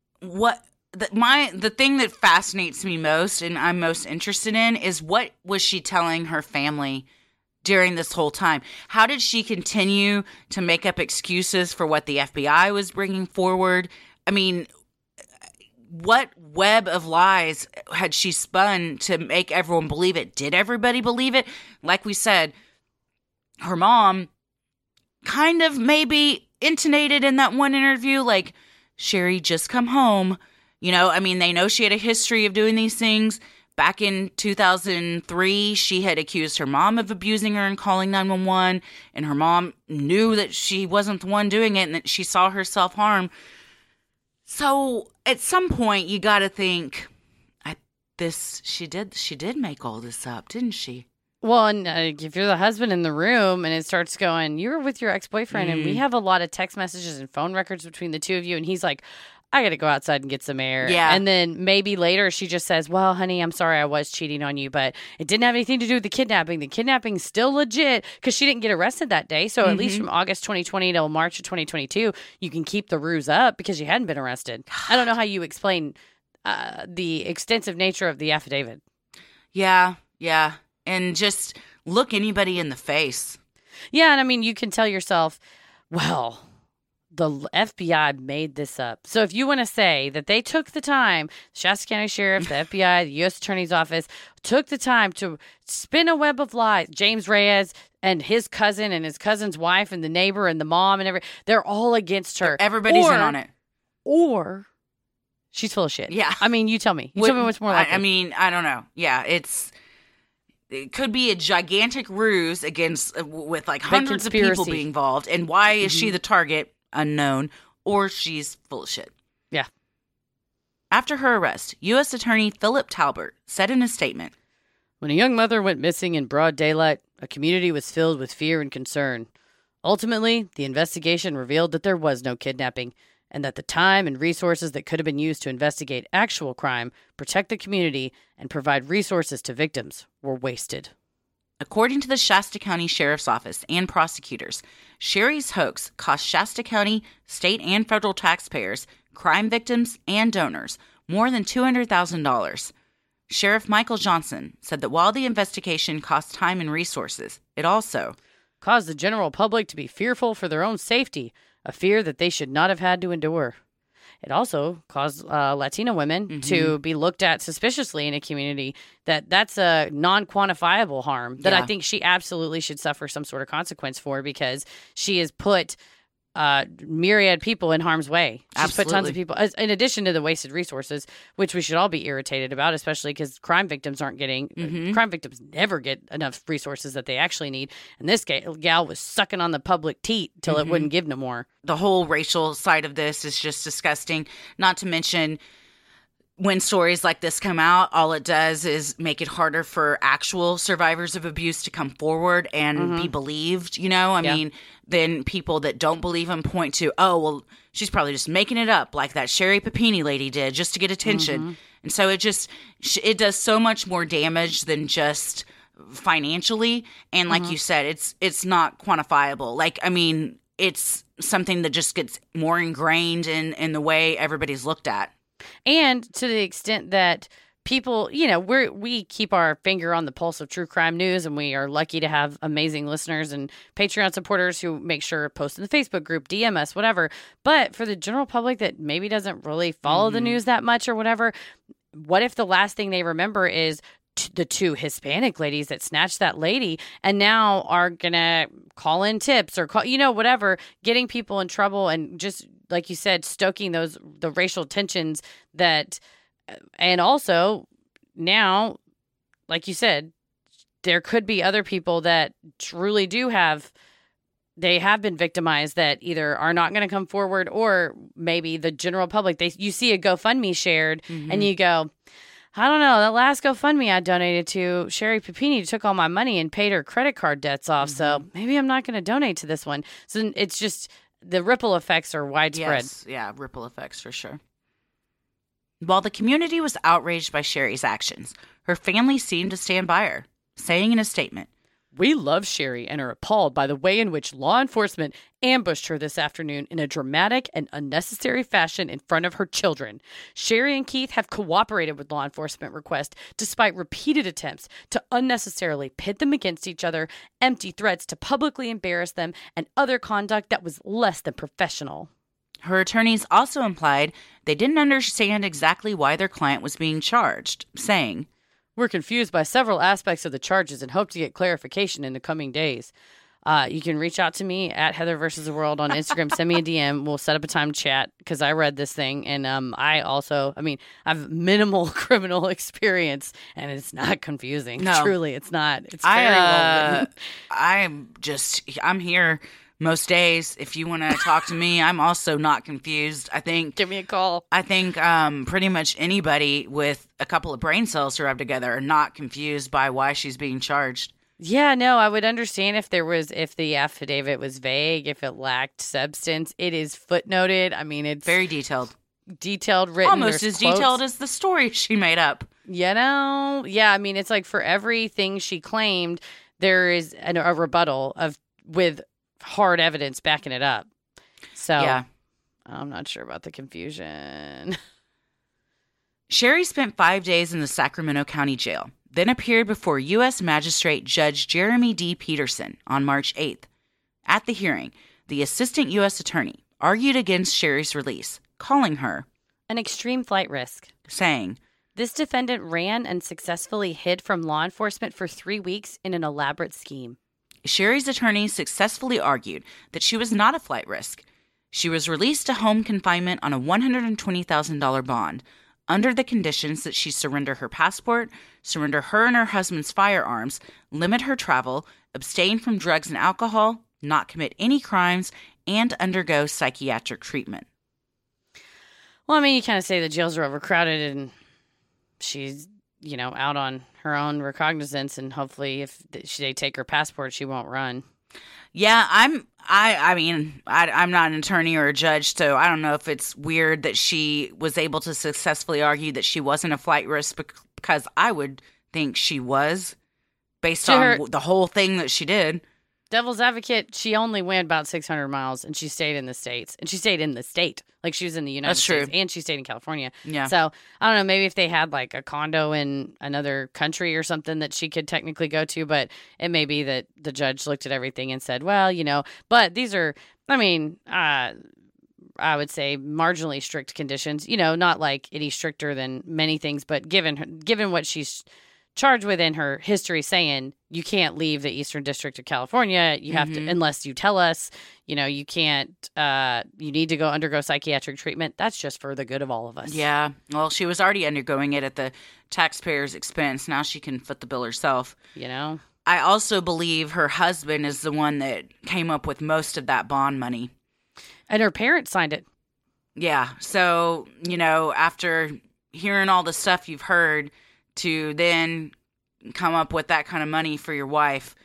the thing that fascinates me most and I'm most interested in is what was she telling her family during this whole time? How did she continue to make up excuses for what the FBI was bringing forward? I mean, what web of lies had she spun to make everyone believe it? Did everybody believe it? Like we said, her mom kind of maybe intonated in that one interview, like, Sherry, just come home. They know she had a history of doing these things. Back in 2003, she had accused her mom of abusing her and calling 911. And her mom knew that she wasn't the one doing it and that she saw her self-harm. So at some point, you got to think, she did make all this up, didn't she? Well, and if you're the husband in the room and it starts going, you were with your ex-boyfriend and we have a lot of text messages and phone records between the two of you. And he's like, I got to go outside and get some air. Yeah. And then maybe later she just says, well, honey, I'm sorry I was cheating on you, but it didn't have anything to do with the kidnapping. The kidnapping's still legit because she didn't get arrested that day. So at least from August 2020 till March of 2022, you can keep the ruse up because you hadn't been arrested. I don't know how you explain the extensive nature of the affidavit. Yeah. And just look anybody in the face. Yeah, and I mean, you can tell yourself, well, the FBI made this up. So if you want to say that they took the time, Shasta County Sheriff, the FBI, the U.S. Attorney's Office, took the time to spin a web of lies, James Reyes and his cousin and his cousin's wife and the neighbor and the mom and they're all against her. Everybody's in on it. Or she's full of shit. Yeah. I mean, you tell me. Tell me what's more likely. I mean, I don't know. Yeah, it could be a gigantic ruse against with like hundreds of people being involved. And why is she the target? Unknown. Or she's full of shit. Yeah. After her arrest, U.S. Attorney Philip Talbert said in a statement, when a young mother went missing in broad daylight, a community was filled with fear and concern. Ultimately, the investigation revealed that there was no kidnapping and that the time and resources that could have been used to investigate actual crime, protect the community, and provide resources to victims were wasted. According to the Shasta County Sheriff's Office and prosecutors, Sherry's hoax cost Shasta County, state and federal taxpayers, crime victims, and donors more than $200,000. Sheriff Michael Johnson said that while the investigation cost time and resources, it also caused the general public to be fearful for their own safety, a fear that they should not have had to endure. It also caused Latina women to be looked at suspiciously in a community that's a non-quantifiable harm that I think she absolutely should suffer some sort of consequence for because she has put myriad people in harm's way. She's put tons of people, in addition to the wasted resources, which we should all be irritated about, especially because crime victims aren't getting, crime victims never get enough resources that they actually need. And this gal was sucking on the public teat till it wouldn't give no more. The whole racial side of this is just disgusting. Not to mention, when stories like this come out, all it does is make it harder for actual survivors of abuse to come forward and be believed, you know? I mean, then people that don't believe them point to, oh, well, she's probably just making it up like that Sherry Papini lady did just to get attention. And so it does so much more damage than just financially. And like you said, it's not quantifiable. Like, I mean, it's something that just gets more ingrained in the way everybody's looked at. And to the extent that people, you know, we keep our finger on the pulse of true crime news, and we are lucky to have amazing listeners and Patreon supporters who make sure to post in the Facebook group, DM us, whatever. But for the general public that maybe doesn't really follow the news that much or whatever, what if the last thing they remember is the two Hispanic ladies that snatched that lady and now are gonna call in tips or call, you know, whatever, getting people in trouble and just, like you said, stoking the racial tensions that, and also now, like you said, there could be other people that truly they have been victimized that either are not going to come forward or maybe the general public, you see a GoFundMe shared and you go, I don't know, that last GoFundMe I donated to, Sherry Papini took all my money and paid her credit card debts off, so maybe I'm not going to donate to this one. So it's just, the ripple effects are widespread. Yes, yeah, ripple effects for sure. While the community was outraged by Sherry's actions, her family seemed to stand by her, saying in a statement, "We love Sherry and are appalled by the way in which law enforcement ambushed her this afternoon in a dramatic and unnecessary fashion in front of her children. Sherry and Keith have cooperated with law enforcement requests despite repeated attempts to unnecessarily pit them against each other, empty threats to publicly embarrass them, and other conduct that was less than professional." Her attorneys also implied they didn't understand exactly why their client was being charged, saying, "We're confused by several aspects of the charges and hope to get clarification in the coming days. You can reach out to me at Heather vs. the World on Instagram. Send me a DM. We'll set up a time to chat because I read this thing. And I have minimal criminal experience and it's not confusing. No. Truly, it's not. It's very well written. I'm here most days. If you want to talk to me, I'm also not confused. I think give me a call. I think pretty much anybody with a couple of brain cells to rub together are not confused by why she's being charged. Yeah, no, I would understand if the affidavit was vague, if it lacked substance. It is footnoted. I mean, it's Very detailed. Detailed, written. Almost There's as quotes. detailed as the story she made up. You know? Yeah, I mean, it's like for everything she claimed, there is a rebuttal with hard evidence backing it up. So, Yeah. I'm not sure about the confusion. Sherry spent 5 days in the Sacramento County Jail, then appeared before U.S. Magistrate Judge Jeremy D. Peterson on March 8th. At the hearing, the assistant U.S. attorney argued against Sherry's release, calling her An extreme flight risk. saying, This defendant ran and successfully hid from law enforcement for 3 weeks in an elaborate scheme. Sherry's attorney successfully argued that she was not a flight risk. She was released to home confinement on a $120,000 bond under the conditions that she surrender her passport, surrender her and her husband's firearms, limit her travel, abstain from drugs and alcohol, not commit any crimes, and undergo psychiatric treatment. Well, I mean, you kind of say the jails are overcrowded and she's, out on her own recognizance, and hopefully if they take her passport, she won't run. Yeah, I'm not an attorney or a judge, so I don't know if it's weird that she was able to successfully argue that she wasn't a flight risk, because I would think she was, based on the whole thing that she did. Devil's advocate, she only went about 600 miles, and she stayed in the States. And she stayed in the state. Like, she was in the United States, and she stayed in California. Yeah. So, I don't know, maybe if they had, like, a condo in another country or something that she could technically go to, but it may be that the judge looked at everything and said, well, but these are, I would say marginally strict conditions, not like any stricter than many things, but given what she's charged with in her history, saying you can't leave the Eastern District of California. You have to, unless you tell us, you can't, you need to undergo psychiatric treatment. That's just for the good of all of us. Yeah. Well, she was already undergoing it at the taxpayer's expense. Now she can foot the bill herself. I also believe her husband is the one that came up with most of that bond money. And her parents signed it. Yeah. So, after hearing all the stuff you've heard, to then come up with that kind of money for your wife,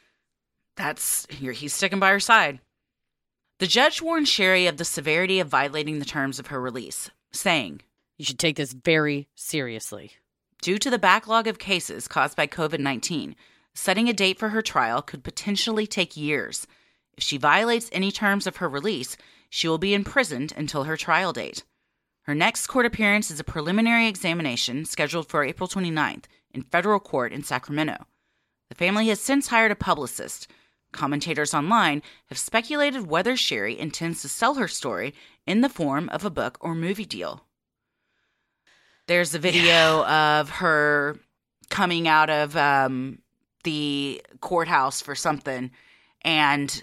he's sticking by her side. The judge warned Sherry of the severity of violating the terms of her release, saying, You should take this very seriously. Due to the backlog of cases caused by COVID-19, setting a date for her trial could potentially take years. If she violates any terms of her release, she will be imprisoned until her trial date. Her next court appearance is a preliminary examination scheduled for April 29th in federal court in Sacramento. The family has since hired a publicist. Commentators online have speculated whether Sherry intends to sell her story in the form of a book or movie deal. There's a video of her coming out of the courthouse for something, and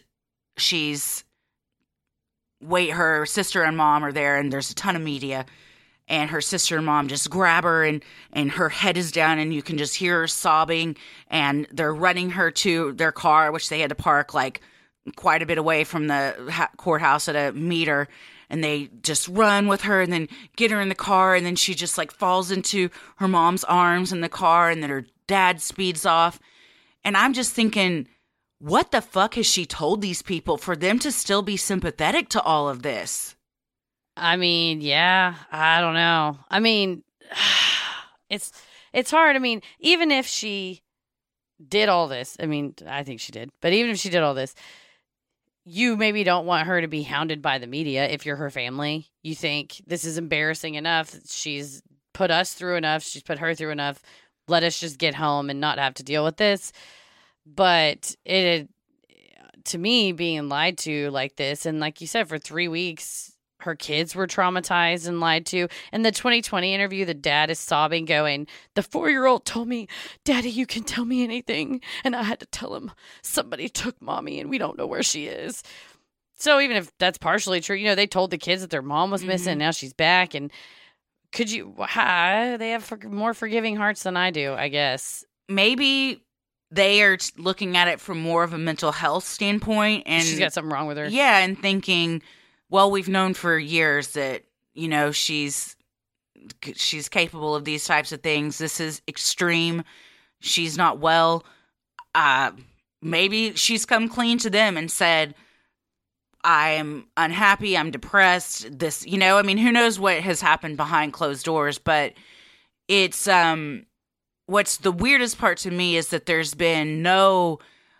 her sister and mom are there, and there's a ton of media, and her sister and mom just grab her, and her head is down, and you can just hear her sobbing, and they're running her to their car, which they had to park like quite a bit away from the courthouse at a meter, and they just run with her and then get her in the car, and then she just like falls into her mom's arms in the car, and then her dad speeds off. And I'm just thinking, what the fuck has she told these people for them to still be sympathetic to all of this? Yeah, I don't know. It's hard. Even if she did all this, I think she did, but even if she did all this, you maybe don't want her to be hounded by the media if you're her family. You think this is embarrassing enough. She's put us through enough. She's put her through enough. Let us just get home and not have to deal with this. But to me, being lied to like this, and like you said, for 3 weeks, her kids were traumatized and lied to. In the 2020 interview, the dad is sobbing, going, the 4-year-old told me, Daddy, you can tell me anything. And I had to tell him somebody took mommy and we don't know where she is. So even if that's partially true, they told the kids that their mom was missing and now she's back. And they have more forgiving hearts than I do, I guess. Maybe they are looking at it from more of a mental health standpoint, and she's got something wrong with her. Yeah, and thinking, well, we've known for years that, she's capable of these types of things. This is extreme. She's not well. maybe she's come clean to them and said, I'm unhappy, I'm depressed, this, who knows what has happened behind closed doors, but it's, what's the weirdest part to me is that there's been no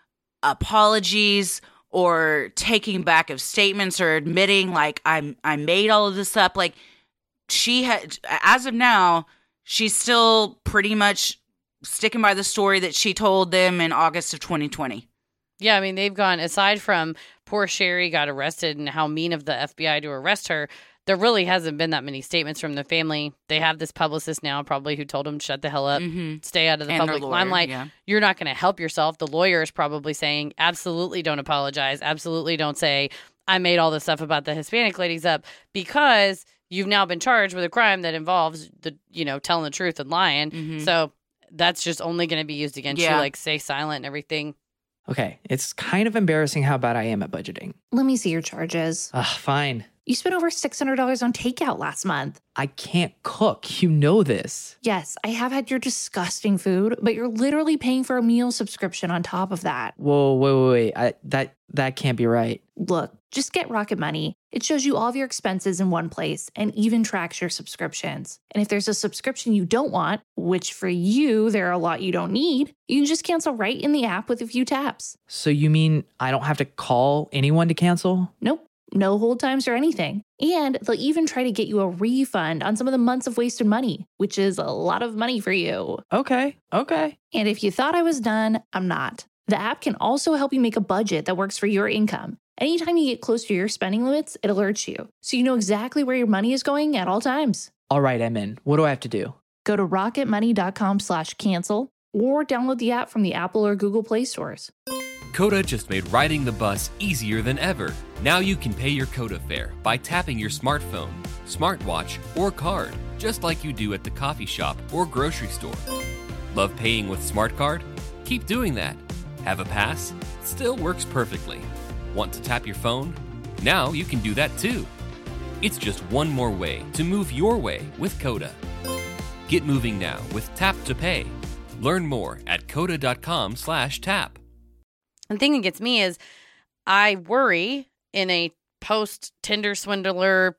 apologies or taking back of statements or admitting, like, I made all of this up. Like, she had, as of now, she's still pretty much sticking by the story that she told them in August of 2020. Yeah, I mean, they've gone, aside from poor Sherry got arrested and how mean of the FBI to arrest her, there really hasn't been that many statements from the family. They have this publicist now probably who told them, shut the hell up, stay out of the public limelight. Yeah. You're not going to help yourself. The lawyer is probably saying, absolutely don't apologize. Absolutely don't say, I made all this stuff about the Hispanic ladies up, because you've now been charged with a crime that involves telling the truth and lying. So that's just only going to be used against you, like stay silent and everything. Okay, it's kind of embarrassing how bad I am at budgeting. Let me see your charges. Fine. You spent over $600 on takeout last month. I can't cook. You know this. Yes, I have had your disgusting food, but you're literally paying for a meal subscription on top of that. Whoa, wait. That can't be right. Look, just get Rocket Money. It shows you all of your expenses in one place and even tracks your subscriptions. And if there's a subscription you don't want, which for you, there are a lot you don't need, you can just cancel right in the app with a few taps. So you mean I don't have to call anyone to cancel? Nope. No hold times or anything. And they'll even try to get you a refund on some of the months of wasted money, which is a lot of money for you. Okay. And if you thought I was done, I'm not. The app can also help you make a budget that works for your income. Anytime you get close to your spending limits, it alerts you, so you know exactly where your money is going at all times. All right, I'm in. What do I have to do? Go to rocketmoney.com/cancel or download the app from the Apple or Google Play stores. Coda just made riding the bus easier than ever. Now you can pay your Coda fare by tapping your smartphone, smartwatch, or card, just like you do at the coffee shop or grocery store. Love paying with Smart Card? Keep doing that. Have a pass? Still works perfectly. Want to tap your phone? Now you can do that too. It's just one more way to move your way with Coda. Get moving now with Tap to Pay. Learn more at coda.com/tap. The thing that gets me is I worry in a post-Tinder swindler,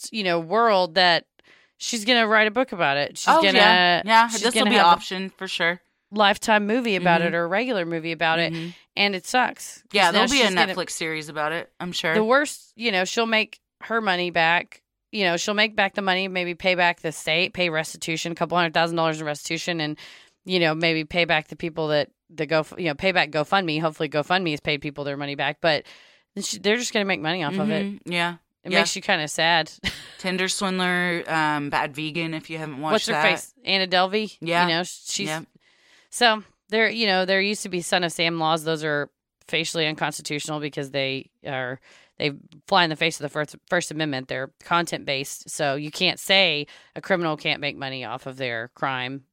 world that she's going to write a book about it. She's gonna, yeah. This will be an option for sure. Lifetime movie about it or a regular movie about it, and it sucks. Yeah, there'll be a Netflix series about it, I'm sure. The worst, she'll make her money back. She'll make back the money, maybe pay back the state, pay restitution, a couple $100,000 in restitution, and maybe pay back the people that go, pay back GoFundMe. Hopefully GoFundMe has paid people their money back, but they're just going to make money off of it. Yeah. It makes you kind of sad. Tinder swindler, Bad Vegan, if you haven't watched that. What's her face? Anna Delvey? Yeah. She's... Yeah. So there used to be Son of Sam laws. Those are facially unconstitutional because they fly in the face of the First Amendment. They're content based, so you can't say a criminal can't make money off of their crime.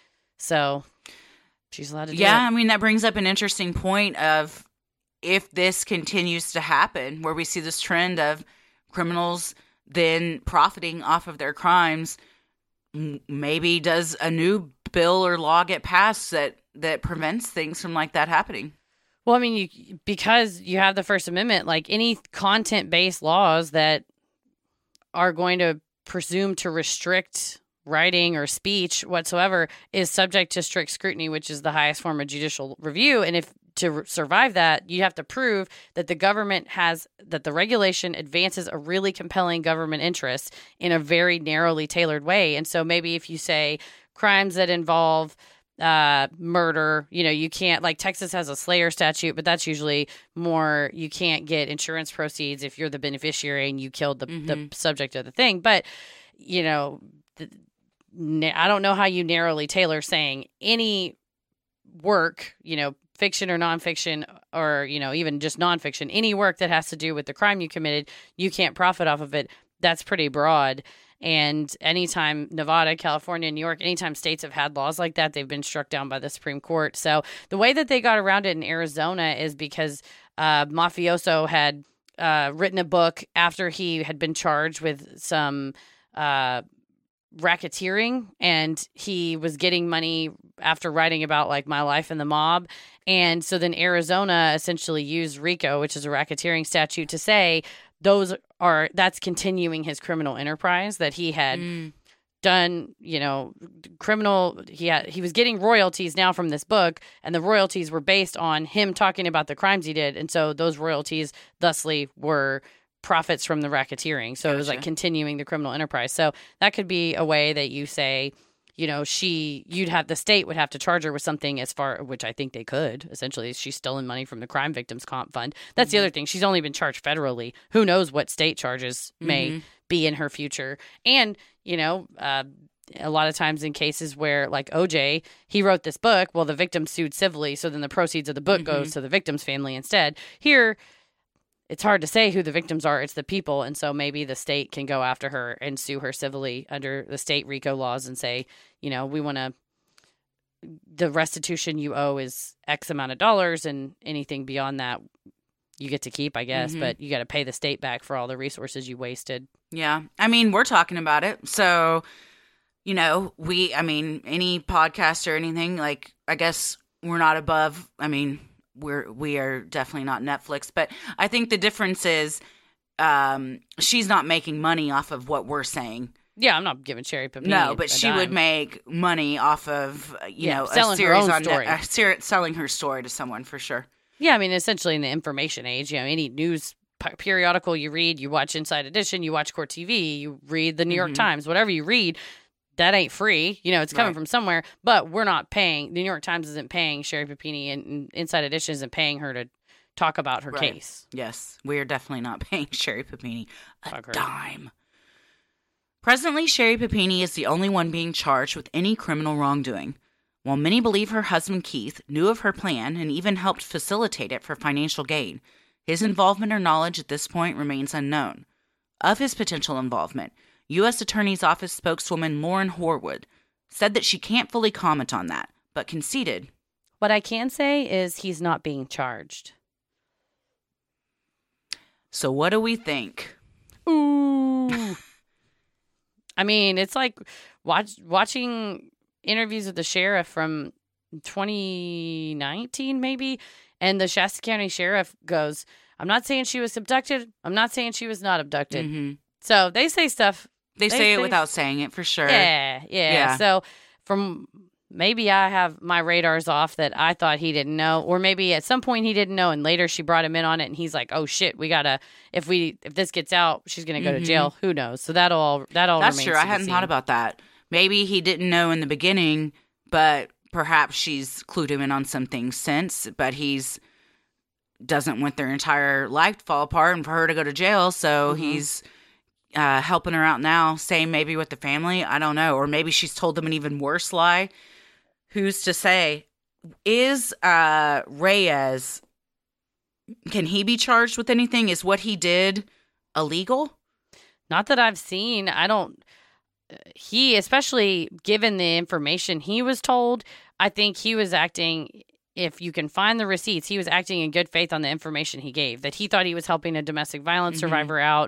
So she's allowed to do it. Yeah, I mean that brings up an interesting point of if this continues to happen, where we see this trend of criminals then profiting off of their crimes. Maybe does a new bill or law get passed that prevents things from like that happening? Well, I mean, because you have the First Amendment, like any content-based laws that are going to presume to restrict writing or speech whatsoever is subject to strict scrutiny, which is the highest form of judicial review. And if to survive that, you have to prove that that the regulation advances a really compelling government interest in a very narrowly tailored way. And so maybe if you say crimes that involve murder, you can't, like Texas has a Slayer statute, but that's usually more, you can't get insurance proceeds if you're the beneficiary and you killed the subject of the thing. But, I don't know how you narrowly tailor saying any work, fiction or nonfiction, or, even just nonfiction, any work that has to do with the crime you committed, you can't profit off of it. That's pretty broad. And anytime Nevada, California, New York, anytime states have had laws like that, they've been struck down by the Supreme Court. So the way that they got around it in Arizona is because mafioso had written a book after he had been charged with some racketeering, and he was getting money after writing about like my life in the mob. And so then Arizona essentially used RICO, which is a racketeering statute, to say that's continuing his criminal enterprise that he had done, criminal. He was getting royalties now from this book, and the royalties were based on him talking about the crimes he did. And so those royalties thusly were profits from the racketeering. So It was like continuing the criminal enterprise. So that could be a way that you say, the state would have to charge her with something which I think they could. Essentially, she's stolen money from the Crime Victims Comp Fund. That's the other thing. She's only been charged federally. Who knows what state charges may be in her future. And, a lot of times in cases where, like OJ, he wrote this book, well, the victim sued civilly, so then the proceeds of the book goes to the victim's family instead. Here, it's hard to say who the victims are. It's the people. And so maybe the state can go after her and sue her civilly under the state RICO laws and say, the restitution you owe is X amount of dollars, and anything beyond that you get to keep, I guess, but you got to pay the state back for all the resources you wasted. Yeah. I mean, we're talking about it. So, any podcast or anything, like, I guess we're not above, we are definitely not Netflix, but I think the difference is she's not making money off of what we're saying. Yeah, I'm not giving Sherry Papini No, but she would make money off of, selling her own story. Selling her story to someone, for sure. Yeah, essentially in the information age, any news periodical you read, you watch Inside Edition, you watch Court TV, you read the New York Times, whatever you read, that ain't free. It's coming from somewhere, but we're not paying. The New York Times isn't paying Sherry Papini, and Inside Edition isn't paying her to talk about her case. Yes, we are definitely not paying Sherry Papini a dime. Presently, Sherry Papini is the only one being charged with any criminal wrongdoing. While many believe her husband Keith knew of her plan and even helped facilitate it for financial gain, his involvement or knowledge at this point remains unknown. Of his potential involvement, U.S. Attorney's Office spokeswoman Lauren Horwood said that she can't fully comment on that, but conceded. What I can say is he's not being charged. So what do we think? Ooh. It's like watching interviews with the sheriff from 2019, maybe, and the Shasta County sheriff goes, I'm not saying she was abducted. I'm not saying she was not abducted. So they say stuff. They say it without saying it, for sure. Yeah. So maybe I have my radars off that I thought he didn't know, or maybe at some point he didn't know, and later she brought him in on it, and he's like, "Oh shit, we gotta. If this gets out, she's gonna go to jail. Who knows?" So that all that's true. I hadn't thought about that. Maybe he didn't know in the beginning, but perhaps she's clued him in on some things since. But he's doesn't want their entire life to fall apart and for her to go to jail, so he's helping her out now. Same maybe with the family. I don't know, or maybe she's told them an even worse lie. Who's to say? Is Reyes, can he be charged with anything? Is what he did illegal? Not that I've seen. He, especially given the information he was told, I think he was acting, if you can find the receipts, he was acting in good faith on the information he gave, that he thought he was helping a domestic violence survivor out.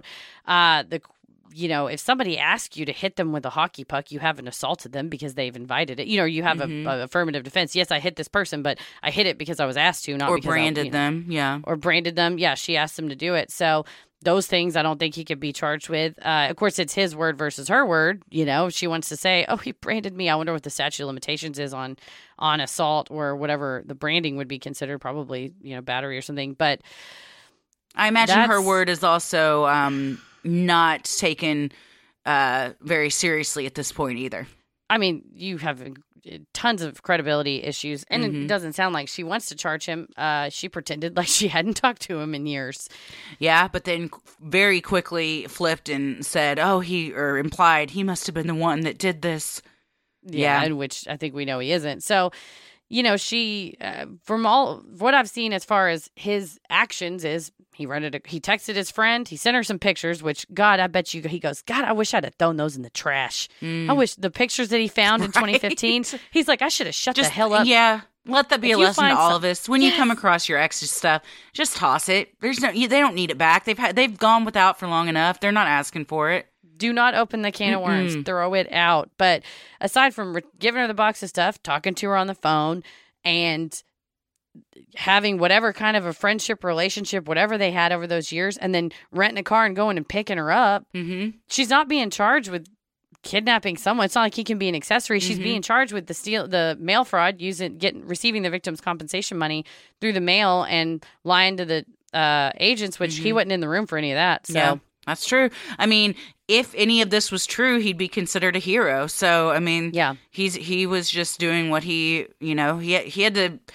If somebody asks you to hit them with a hockey puck, you haven't assaulted them because they've invited it. You have a affirmative defense. Yes, I hit this person, but I hit it because I was asked to, not or because branded them. Yeah. Or branded them. Yeah, she asked him to do it. So those things I don't think he could be charged with. Of course, it's his word versus her word. She wants to say, oh, he branded me. I wonder what the statute of limitations is on assault or whatever the branding would be considered, probably, battery or something. But I imagine her word is also not taken very seriously at this point either. You have tons of credibility issues, and it doesn't sound like she wants to charge him. She pretended like she hadn't talked to him in years. Yeah, but then very quickly flipped and said, implied he must have been the one that did this. Yeah, in which I think we know he isn't. So, she, from all what I've seen as far as his actions is, he texted his friend, he sent her some pictures, which, God, I bet you, he goes, God, I wish I'd have thrown those in the trash. I wish the pictures that he found in 2015, he's like, I should have shut the hell up. Yeah. Let that be a lesson to all of us. When you come across your ex's stuff, just toss it. They don't need it back. They've gone without for long enough. They're not asking for it. Do not open the can of worms. Throw it out. But aside from giving her the box of stuff, talking to her on the phone, and having whatever kind of a friendship, relationship, whatever they had over those years, and then renting a car and going and picking her up, she's not being charged with kidnapping someone. It's not like he can be an accessory. She's being charged with the mail fraud, receiving the victim's compensation money through the mail and lying to the agents, which he wasn't in the room for any of that. So. Yeah, that's true. I mean, if any of this was true, he'd be considered a hero. So, I mean, he was just doing what he had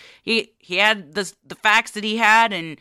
the facts that he had, and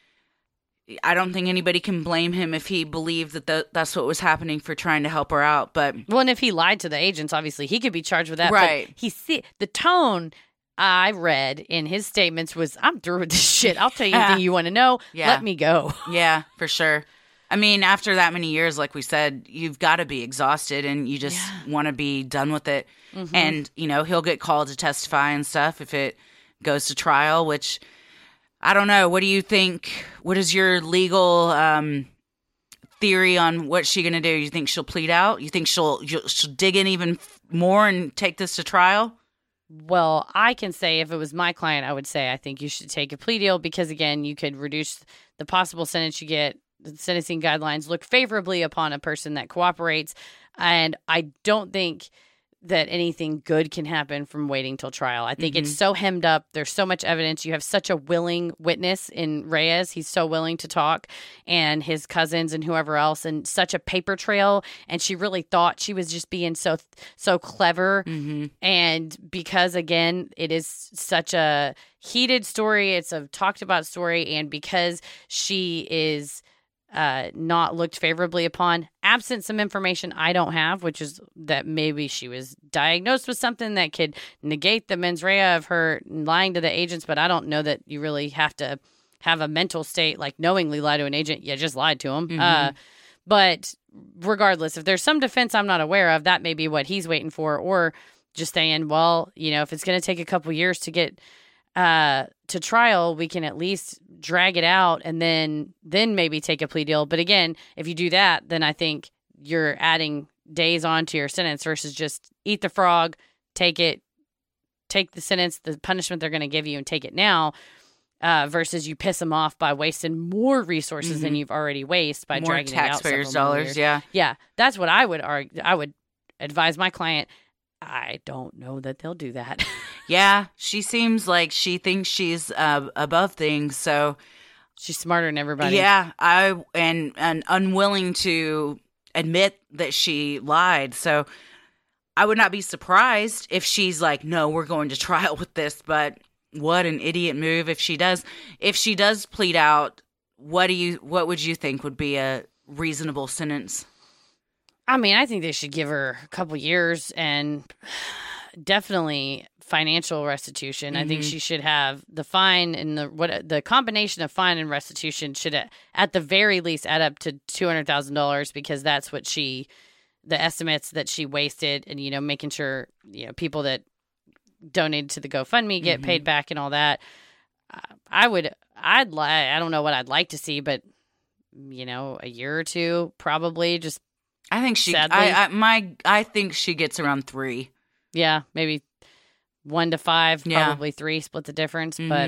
I don't think anybody can blame him if he believed that that's what was happening for trying to help her out. But and if he lied to the agents, obviously he could be charged with that. Right. But the tone I read in his statements was, "I'm through with this shit. I'll tell you anything you want to know. Yeah. Let me go." Yeah, for sure. I mean, after that many years, like we said, you've got to be exhausted and you just want to be done with it. And, he'll get called to testify and stuff if it goes to trial, which I don't know. What do you think? What is your legal theory on what's she going to do? You think she'll plead out? You think she'll dig in even more and take this to trial? Well, I can say if it was my client, I would say I think you should take a plea deal because, again, you could reduce the possible sentence you get. The sentencing guidelines look favorably upon a person that cooperates. And I don't think that anything good can happen from waiting till trial. I think it's so hemmed up. There's so much evidence. You have such a willing witness in Reyes. He's so willing to talk, and his cousins and whoever else, and such a paper trail. And she really thought she was just being so clever. And because, again, it is such a heated story, it's a talked about story, and because she is not looked favorably upon, absent some information I don't have, which is that maybe she was diagnosed with something that could negate the mens rea of her lying to the agents, but I don't know that you really have to have a mental state like knowingly lie to an agent. You just lied to him. But regardless, if there's some defense I'm not aware of, that may be what he's waiting for, or just saying, well, if it's going to take a couple years to get to trial, we can at least drag it out and then maybe take a plea deal. But again, if you do that, then I think you're adding days onto your sentence versus just eat the frog, take the sentence, the punishment they're going to give you, and take it now, versus you piss them off by wasting more resources than you've already wasted by more dragging it out. Taxpayers' dollars, yeah. That's what I would argue. I would advise my client. I don't know that they'll do that. Yeah, she seems like she thinks she's above things, so she's smarter than everybody. Yeah, and unwilling to admit that she lied. So I would not be surprised if she's like, "No, we're going to trial with this." But what an idiot move if she does. If she does plead out, what would you think would be a reasonable sentence? I mean, I think they should give her a couple years and definitely financial restitution. I think she should have the fine and the combination of fine and restitution should at the very least add up to $200,000 because that's what the estimates that she wasted, and making sure people that donated to the GoFundMe get paid back and all that. I don't know what I'd like to see, but a year or two probably. Just I think I think she gets around 3. Yeah, maybe 1 to 5, probably 3, split the difference. But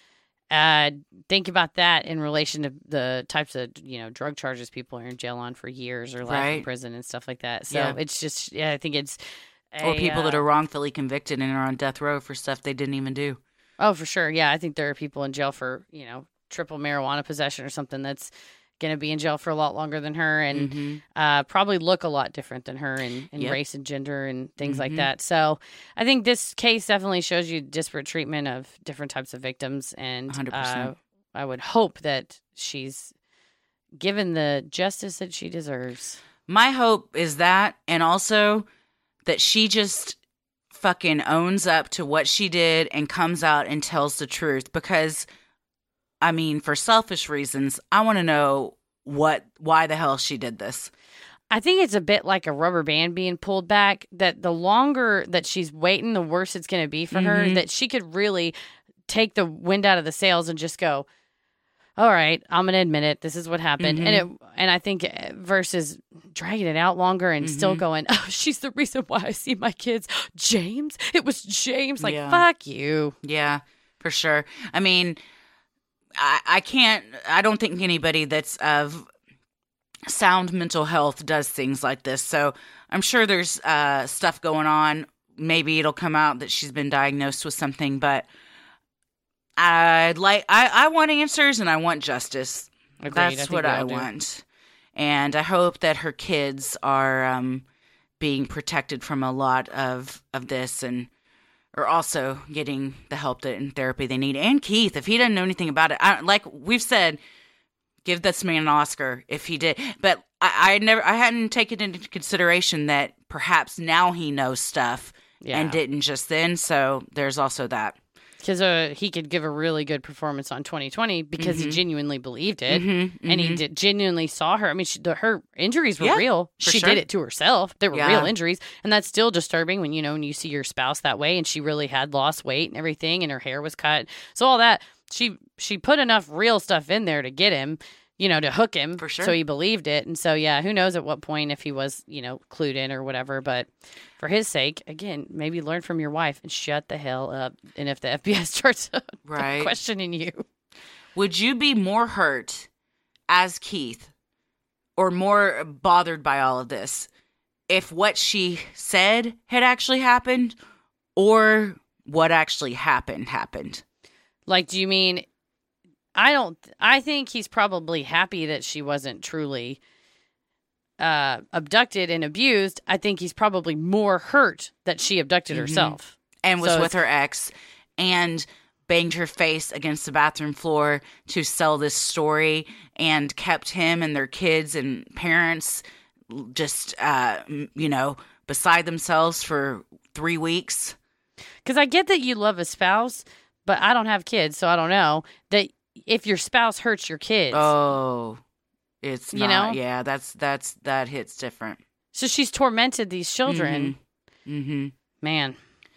think about that in relation to the types of drug charges people are in jail on for years or life in prison and stuff like that. So it's just I think it's or people that are wrongfully convicted and are on death row for stuff they didn't even do. Oh, for sure. Yeah, I think there are people in jail for triple marijuana possession or something that's going to be in jail for a lot longer than her and probably look a lot different than her in race and gender and things like that. So I think this case definitely shows you disparate treatment of different types of victims. And 100%. I would hope that she's given the justice that she deserves. My hope is that, and also that she just fucking owns up to what she did and comes out and tells the truth, because I mean, for selfish reasons, I want to know why the hell she did this. I think it's a bit like a rubber band being pulled back, that the longer that she's waiting, the worse it's going to be for her, that she could really take the wind out of the sails and just go, all right, I'm going to admit it. This is what happened. And I think versus dragging it out longer and still going, oh, she's the reason why I see my kids. James? It was James. Like, fuck you. Yeah, for sure. I mean, I don't think anybody that's of sound mental health does things like this. So I'm sure there's stuff going on. Maybe it'll come out that she's been diagnosed with something, but I want answers and I want justice. Agreed. That's what I want. And I hope that her kids are being protected from a lot of this and are also getting the help and therapy they need. And Keith, if he doesn't know anything about it, like we've said, give this man an Oscar if he did. But I hadn't taken into consideration that perhaps now he knows stuff and didn't just then. So there's also that. Because he could give a really good performance on 2020 because he genuinely believed it. And he genuinely saw her. I mean, her injuries were real. She did it to herself. They were real injuries. And that's still disturbing when you see your spouse that way and she really had lost weight and everything and her hair was cut. So all that, she put enough real stuff in there to get him, to hook him. For sure. So he believed it. And so, who knows at what point if he was, clued in or whatever. But for his sake, again, maybe learn from your wife and shut the hell up. And if the FBI starts questioning you. Would you be more hurt as Keith or more bothered by all of this if what she said had actually happened or what actually happened? Like, do you mean... I think he's probably happy that she wasn't truly abducted and abused. I think he's probably more hurt that she abducted herself. And was with her ex and banged her face against the bathroom floor to sell this story and kept him and their kids and parents just, beside themselves for 3 weeks. Because I get that you love a spouse, but I don't have kids, so I don't know that. If your spouse hurts your kids. Oh, it's not. Yeah, that hits different. So she's tormented these children. Man.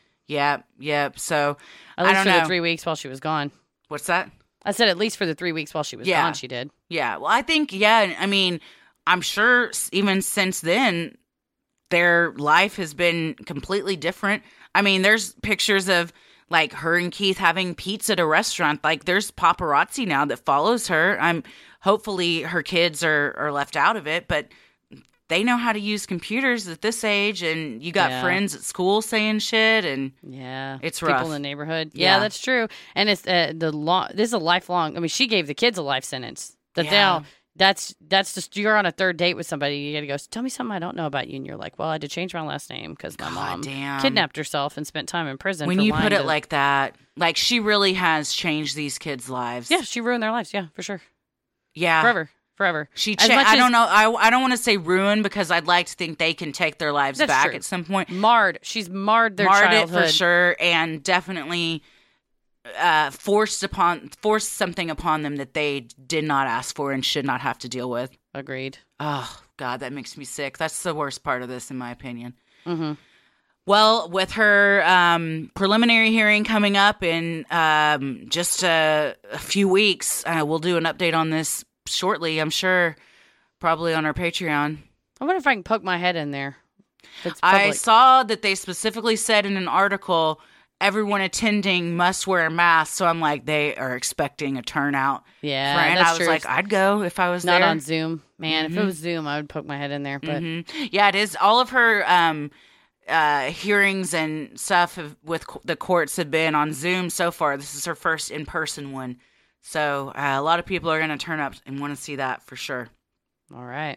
Yeah. So at least for the 3 weeks while she was gone. What's that? I said at least for the 3 weeks while she was gone, she did. Yeah. Well, I think, I mean, I'm sure even since then, their life has been completely different. I mean, there's pictures of like her and Keith having pizza at a restaurant. Like there's paparazzi now that follows her. Hopefully her kids are left out of it, but they know how to use computers at this age. And you got friends at school saying shit, and it's rough. People in the neighborhood. Yeah, that's true. And it's this is a lifelong. I mean, she gave the kids a life sentence. Now that's just you're on a third date with somebody. You got to go, tell me something I don't know about you, and you're like, well, I had to change my last name because my mom kidnapped herself and spent time in prison. When you put it like that, like she really has changed these kids' lives. Yeah, she ruined their lives. Yeah, for sure. Yeah, forever. I don't know. I don't want to say ruin because I'd like to think they can take their lives back at some point. She's marred their childhood it for sure, and definitely forced something upon them that they did not ask for and should not have to deal with. Agreed. Oh God, that makes me sick. That's the worst part of this, in my opinion. Well, with her preliminary hearing coming up in just a few weeks, we'll do an update on this shortly, I'm sure, probably on our Patreon. I wonder if I can poke my head in there. I saw that they specifically said in an article, everyone attending must wear a mask, so I'm like, they are expecting a turnout. Yeah, and I was like, I'd go if I was not there. on Zoom. Man, if it was Zoom, I would poke my head in there. But yeah, it is. All of her hearings and stuff with the courts have been on Zoom so far. This is her first in-person one. So a lot of people are going to turn up and want to see that for sure. All right.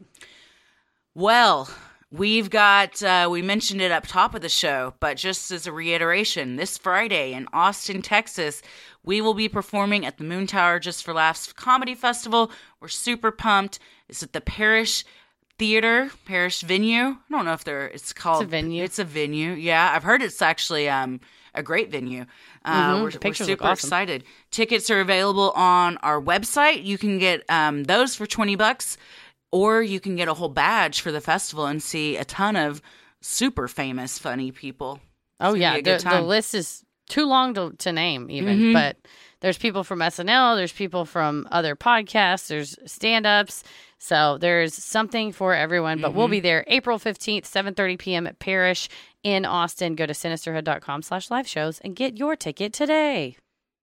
Well, we've got, we mentioned it up top of the show, but just as a reiteration, this Friday in Austin, Texas, we will be performing at the Moon Tower Just for Laughs Comedy Festival. We're super pumped. It's at the Parish Theater, Parish Venue. I don't know if it's called. It's a venue. It's a venue. Yeah, I've heard it's actually a great venue. We're super excited. Tickets are available on our website. You can get those for $20, or you can get a whole badge for the festival and see a ton of super famous, funny people. Oh yeah, the list is too long to name even, but there's people from SNL, there's people from other podcasts, there's stand-ups. So there's something for everyone, but we'll be there April 15th, 7:30 p.m. at Parrish in Austin. Go to sinisterhood.com/live shows and get your ticket today.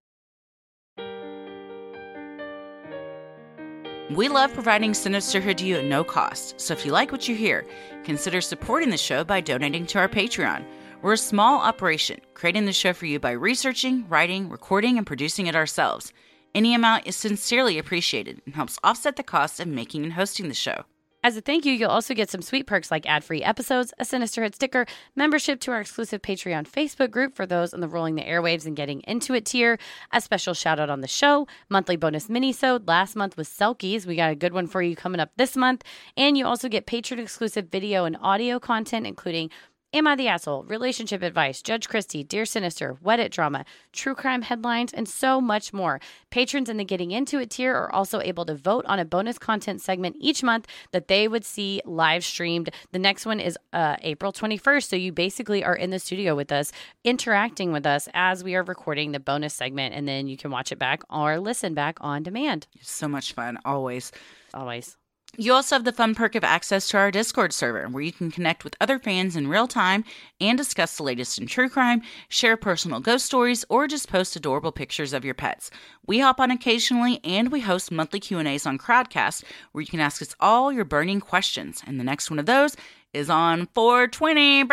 We love providing Sinisterhood to you at no cost, so if you like what you hear, consider supporting the show by donating to our Patreon. We're a small operation, creating the show for you by researching, writing, recording, and producing it ourselves. Any amount is sincerely appreciated and helps offset the cost of making and hosting the show. As a thank you, you'll also get some sweet perks like ad-free episodes, a Sinisterhood sticker, membership to our exclusive Patreon Facebook group for those on the Rolling the Airwaves and Getting Into It tier, a special shout-out on the show, monthly bonus mini-sode. Last month was Selkies. We got a good one for you coming up this month. And you also get Patreon-exclusive video and audio content, including Am I the Asshole?, Relationship Advice, Judge Christie, Dear Sinister, Weddit Drama, True Crime Headlines, and so much more. Patrons in the Getting Into It tier are also able to vote on a bonus content segment each month that they would see live streamed. The next one is April 21st, so you basically are in the studio with us, interacting with us as we are recording the bonus segment, and then you can watch it back or listen back on demand. So much fun, always. Always. You also have the fun perk of access to our Discord server, where you can connect with other fans in real time and discuss the latest in true crime, share personal ghost stories, or just post adorable pictures of your pets. We hop on occasionally, and we host monthly Q&As on Crowdcast, where you can ask us all your burning questions. And the next one of those is on 420,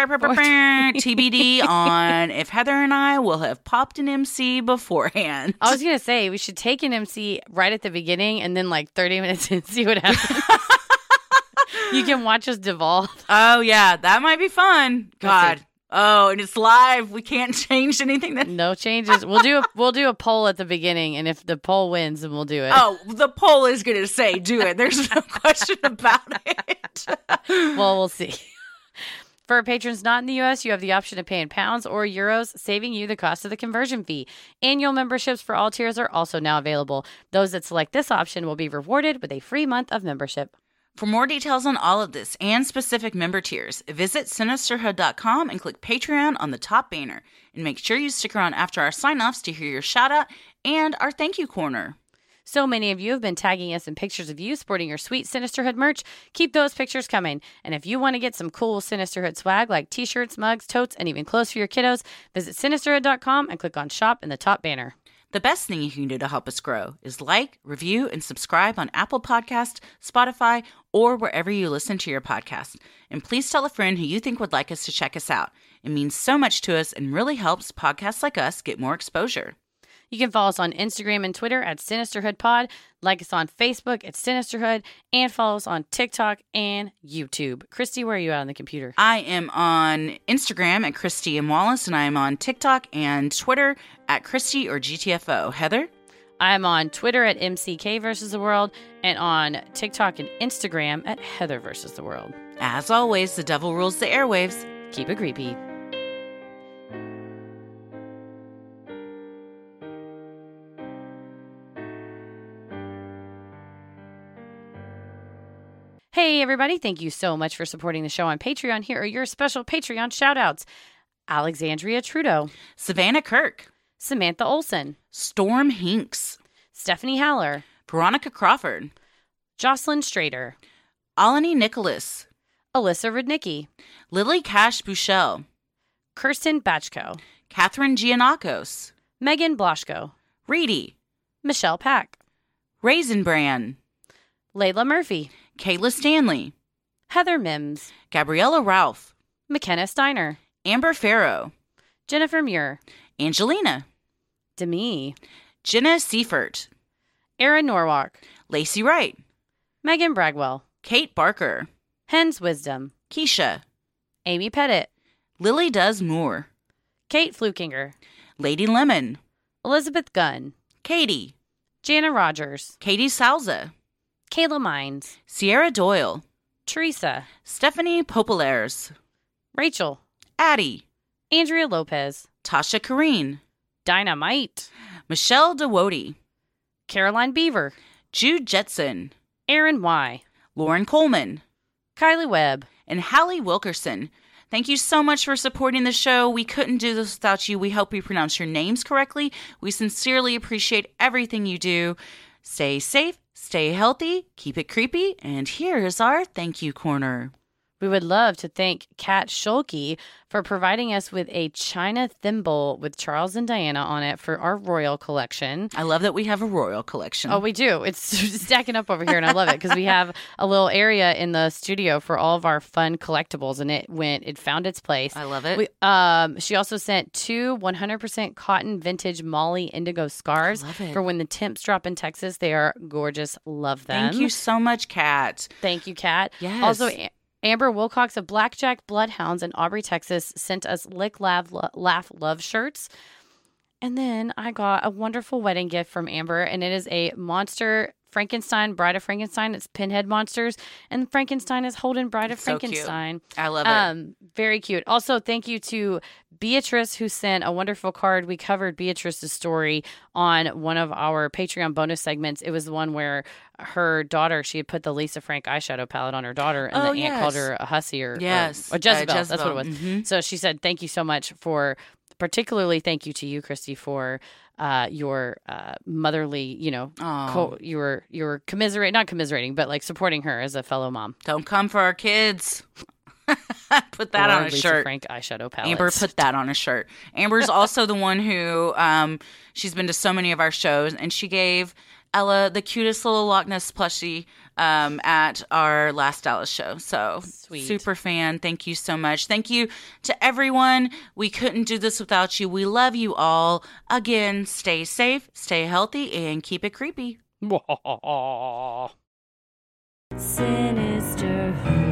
TBD on if Heather and I will have popped an MC beforehand. I was going to say, we should take an MC right at the beginning and then like 30 minutes in, see what happens. You can watch us devolve. Oh, yeah, that might be fun. God. Oh, and it's live. We can't change anything. No changes. We'll do a poll at the beginning, and if the poll wins, then we'll do it. Oh, the poll is going to say do it. There's no question about it. Well, we'll see. For our patrons not in the U.S., you have the option to pay in pounds or euros, saving you the cost of the conversion fee. Annual memberships for all tiers are also now available. Those that select this option will be rewarded with a free month of membership. For more details on all of this and specific member tiers, visit sinisterhood.com and click Patreon on the top banner. And make sure you stick around after our sign-offs to hear your shout-out and our thank you corner. So many of you have been tagging us in pictures of you sporting your sweet Sinisterhood merch. Keep those pictures coming. And if you want to get some cool Sinisterhood swag like t-shirts, mugs, totes, and even clothes for your kiddos, visit sinisterhood.com and click on Shop in the top banner. The best thing you can do to help us grow is like, review, and subscribe on Apple Podcasts, Spotify, or wherever you listen to your podcast. And please tell a friend who you think would like us to check us out. It means so much to us and really helps podcasts like us get more exposure. You can follow us on Instagram and Twitter at SinisterhoodPod, like us on Facebook at Sinisterhood, and follow us on TikTok and YouTube. Christy, where are you at on the computer? I am on Instagram at Christy M. Wallace, and I am on TikTok and Twitter at Christy or GTFO. Heather? I'm on Twitter at MCK versus the World, and on TikTok and Instagram at Heather versus the World. As always, the devil rules the airwaves. Keep it creepy. Hey, everybody. Thank you so much for supporting the show on Patreon. Here are your special Patreon shout-outs. Alexandria Trudeau. Savannah Kirk. Samantha Olson. Storm Hinks. Stephanie Haller. Veronica Crawford. Jocelyn Strader. Alani Nicholas. Alyssa Rudnicki. Lily Cash Bushell. Kirsten Batchko. Catherine Giannakos. Megan Bloshko. Reedy. Michelle Pack. Raisin Bran. Layla Murphy. Kayla Stanley. Heather Mims. Gabriella Ralph. McKenna Steiner. Amber Farrow. Jennifer Muir. Angelina. Demi. Jenna Seifert. Erin Norwalk. Lacey Wright. Megan Bragwell. Kate Barker. Hen's Wisdom. Keisha. Amy Pettit. Lily Does Moore. Kate Flukinger. Lady Lemon. Elizabeth Gunn. Katie. Jana Rogers. Katie Salza. Kayla Mines. Sierra Doyle. Teresa. Stephanie Populares. Rachel. Addie. Andrea Lopez. Tasha Kareen. Dynamite. Michelle DeWody. Caroline Beaver. Jude Jetson. Aaron Y. Lauren Coleman. Kylie Webb. And Hallie Wilkerson. Thank you so much for supporting the show. We couldn't do this without you. We hope we pronounce your names correctly. We sincerely appreciate everything you do. Stay safe, stay healthy, keep it creepy, and here's our thank you corner. We would love to thank Kat Schulke for providing us with a china thimble with Charles and Diana on it for our royal collection. I love that we have a royal collection. Oh, we do. It's stacking up over here, and I love it because we have a little area in the studio for all of our fun collectibles, and it found its place. I love it. She also sent 2 100% cotton vintage Molly indigo scarves for when the temps drop in Texas. They are gorgeous. Love them. Thank you so much, Kat. Thank you, Kat. Yes. Also, Amber Wilcox of Blackjack Bloodhounds in Aubrey, Texas, sent us Lick, Laugh, Love shirts. And then I got a wonderful wedding gift from Amber, and it is a monster Frankenstein, Bride of Frankenstein. It's Pinhead Monsters, and Frankenstein is holding Bride of Frankenstein. Cute. I love it. Very cute. Also, thank you to Beatrice, who sent a wonderful card. We covered Beatrice's story on one of our Patreon bonus segments. It was the one where her daughter, she had put the Lisa Frank eyeshadow palette on her daughter, and the aunt called her a hussy or Jezebel. That's what it was. Mm-hmm. So she said, thank you so much particularly thank you to you, Christy, for your motherly, you were not commiserating, but like supporting her as a fellow mom. Don't come for our kids. Put that on a Lisa shirt. Frank eyeshadow palette. Amber put that on a shirt. Amber's also the one who she's been to so many of our shows, and she gave Ella the cutest little Loch Ness plushie at our last Dallas show. So sweet. Super fan. Thank you so much. Thank you to everyone. We couldn't do this without you. We love you all. Again, stay safe, stay healthy, and keep it creepy. Sinisterhood.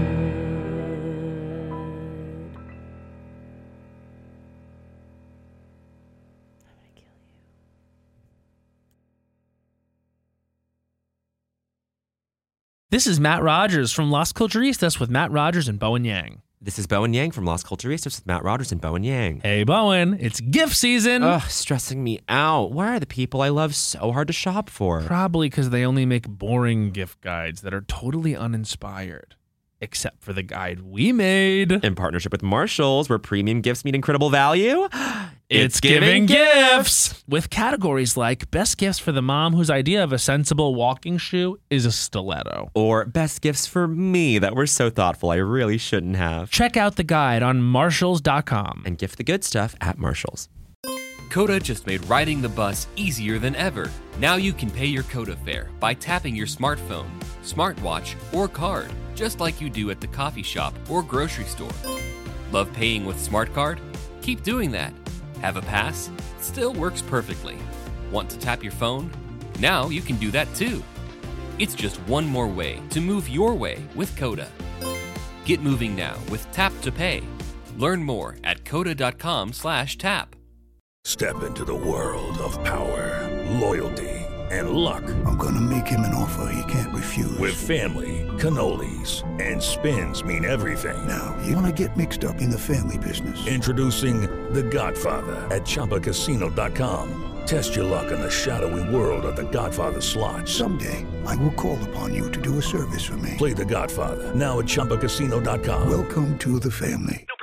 This is Matt Rogers from Las Culturistas with Matt Rogers and Bowen Yang. This is Bowen Yang from Las Culturistas with Matt Rogers and Bowen Yang. Hey, Bowen, it's gift season. Ugh, stressing me out. Why are the people I love so hard to shop for? Probably because they only make boring gift guides that are totally uninspired. Except for the guide we made. In partnership with Marshalls, where premium gifts meet incredible value. It's giving gifts! With categories like best gifts for the mom whose idea of a sensible walking shoe is a stiletto. Or best gifts for me that were so thoughtful I really shouldn't have. Check out the guide on Marshalls.com. And gift the good stuff at Marshalls. Coda just made riding the bus easier than ever. Now you can pay your Coda fare by tapping your smartphone, smartwatch, or card, just like you do at the coffee shop or grocery store. Love paying with Smart Card? Keep doing that. Have a pass? Still works perfectly. Want to tap your phone? Now you can do that too. It's just one more way to move your way with Coda. Get moving now with Tap to Pay. Learn more at coda.com/tap. Step into the world of power, loyalty, and luck. I'm gonna make him an offer he can't refuse. With family, cannolis, and spins mean everything. Now, you wanna get mixed up in the family business. Introducing The Godfather at ChumbaCasino.com. Test your luck in the shadowy world of The Godfather slot. Someday, I will call upon you to do a service for me. Play The Godfather now at ChumbaCasino.com. Welcome to the family.